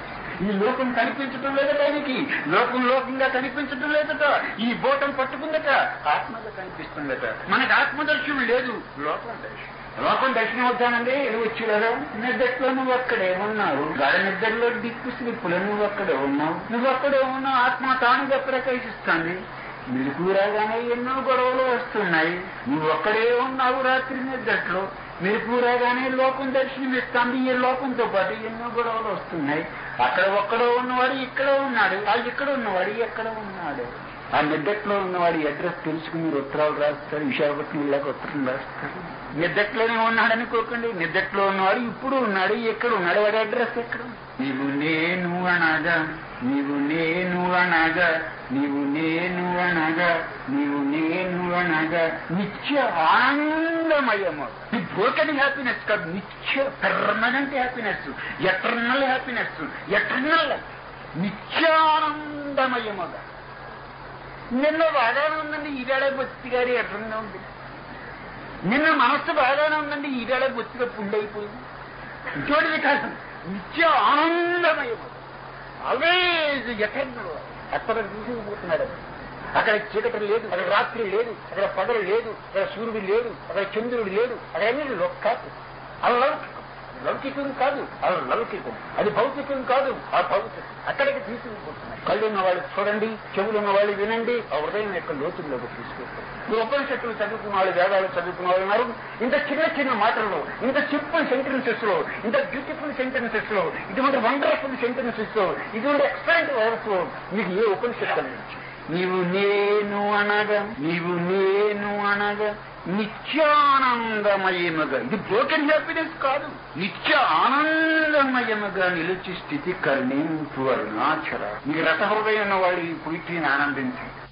ఈ లోకం కనిపించడం లేదట, ఆయనకి లోకంగా కనిపించడం లేదట. ఈ బోటం పట్టుకుందట, ఆత్మగా కనిపిస్తుందట. మనకు ఆత్మదర్శనం లేదు, లోకం దర్శనం. లోకం దర్శనం అవుతానండి వచ్చేలాగా నిద్రలో నువ్వు అక్కడే ఉన్నావు, గాఢ నిద్రలో దిక్కు స్లిప్పులో నువ్వు అక్కడే ఉన్నావు, నువ్వు అక్కడే ఉన్నావు. ఆత్మ తానుగా ప్రకాశిస్తుంది. మెలుకు రాగానే ఎన్నో గొడవలు వస్తున్నాయి, నువ్వు ఒక్కడే ఉన్నావు రాత్రి నిద్రలో. మెలుకు రాగానే లోకం దర్శనమిస్తుంది, ఈ లోకంతో పాటు ఎన్నో గొడవలు వస్తున్నాయి. అక్కడ ఒక్కడో ఉన్నవాడు ఇక్కడ ఉన్నాడు, ఇక్కడ ఉన్నవాడు ఎక్కడ ఉన్నాడు. ఆ నిద్రలో ఉన్నవాడి అడ్రస్ తెలుసుకుని మీరు ఉత్తరాలు రాస్తారు, విశాఖపట్నం ఇలాగ ఉత్తరం రాస్తారు. నిద్రలోనే ఉన్నాడనుకోకండి, నిద్రలో ఉన్నవాడు ఇప్పుడు ఉన్నాడు, ఎక్కడ ఉన్నాడు, వాడి అడ్రస్ ఎక్కడ. నీవు నేను అనగా, నీవు నేను అనగా, నీవు నేను అనగా, నీవు నేను అనగా నిత్య ఆనందమయము. ఈ బ్రోకెన్ హ్యాపీనెస్ కాదు, నిత్య permanent happiness, eternal happiness, eternal నిత్యానందమయముగా. నిన్న బాగానే ఉందండి, ఈవేళ బొత్తిగారి ఎటర్గా ఉంది. నిన్న మనస్సు బాగానే ఉందండి, ఈవేళ బొత్తిగా పుండైపోయింది. ఇంకోటిది కాదు, నిత్య ఆనందమయము. Always eternal. అక్కడ తీసుకుపోతున్నాడు. అక్కడ చీకటి లేదు, అక్కడ రాత్రి లేదు, అక్కడ పగలు లేదు, అక్కడ సూర్యుడు లేడు, అక్కడ చంద్రుడు లేడు, అక్కడ అన్ని లోకాలు. అలౌకికం, లౌకికం కాదు, అలౌకికం. అది భౌతికం కాదు, ఆ భౌతికం. అక్కడికి తీసుకుపోతున్నాడు. కళ్ళు ఉన్నవాళ్ళు చూడండి, చెవులు ఉన్నవాళ్ళు వినండి, ఆ హృదయం యొక్క లోతుల్లోకి తీసుకెళ్తారు. ఈ ఉపనిషత్తులు చదువుకున్న వాళ్ళు, వేదాలు చదువుకున్న వాళ్ళు ఉన్నారు. ఇంత చిన్న చిన్న మాటల్లో, ఇంత సింపుల్ సెంటెన్సెస్ లో, ఇంత బ్యూటిఫుల్ సెంటెన్సెస్ లో, ఇటువంటి వండర్ఫుల్ సెంటెన్సెస్ లో, ఇటువంటి ఎక్సలెంట్ వర్డ్స్ లో మీకు ఏ ఉపనిషత్తు నుంచి నీవు నేను అనగా, నీవు నేను అనగా నిత్యానందమయముగా. ఇది బ్రోకెన్ హ్యాపీనెస్ కాదు, నిత్య ఆనందమయముగా నిలిచి స్థితి కరుణింపు అరుణాచల. మీకు రసహృదయం ఉన్న వాళ్ళు ఈ పొయిట్రీని ఆనందించి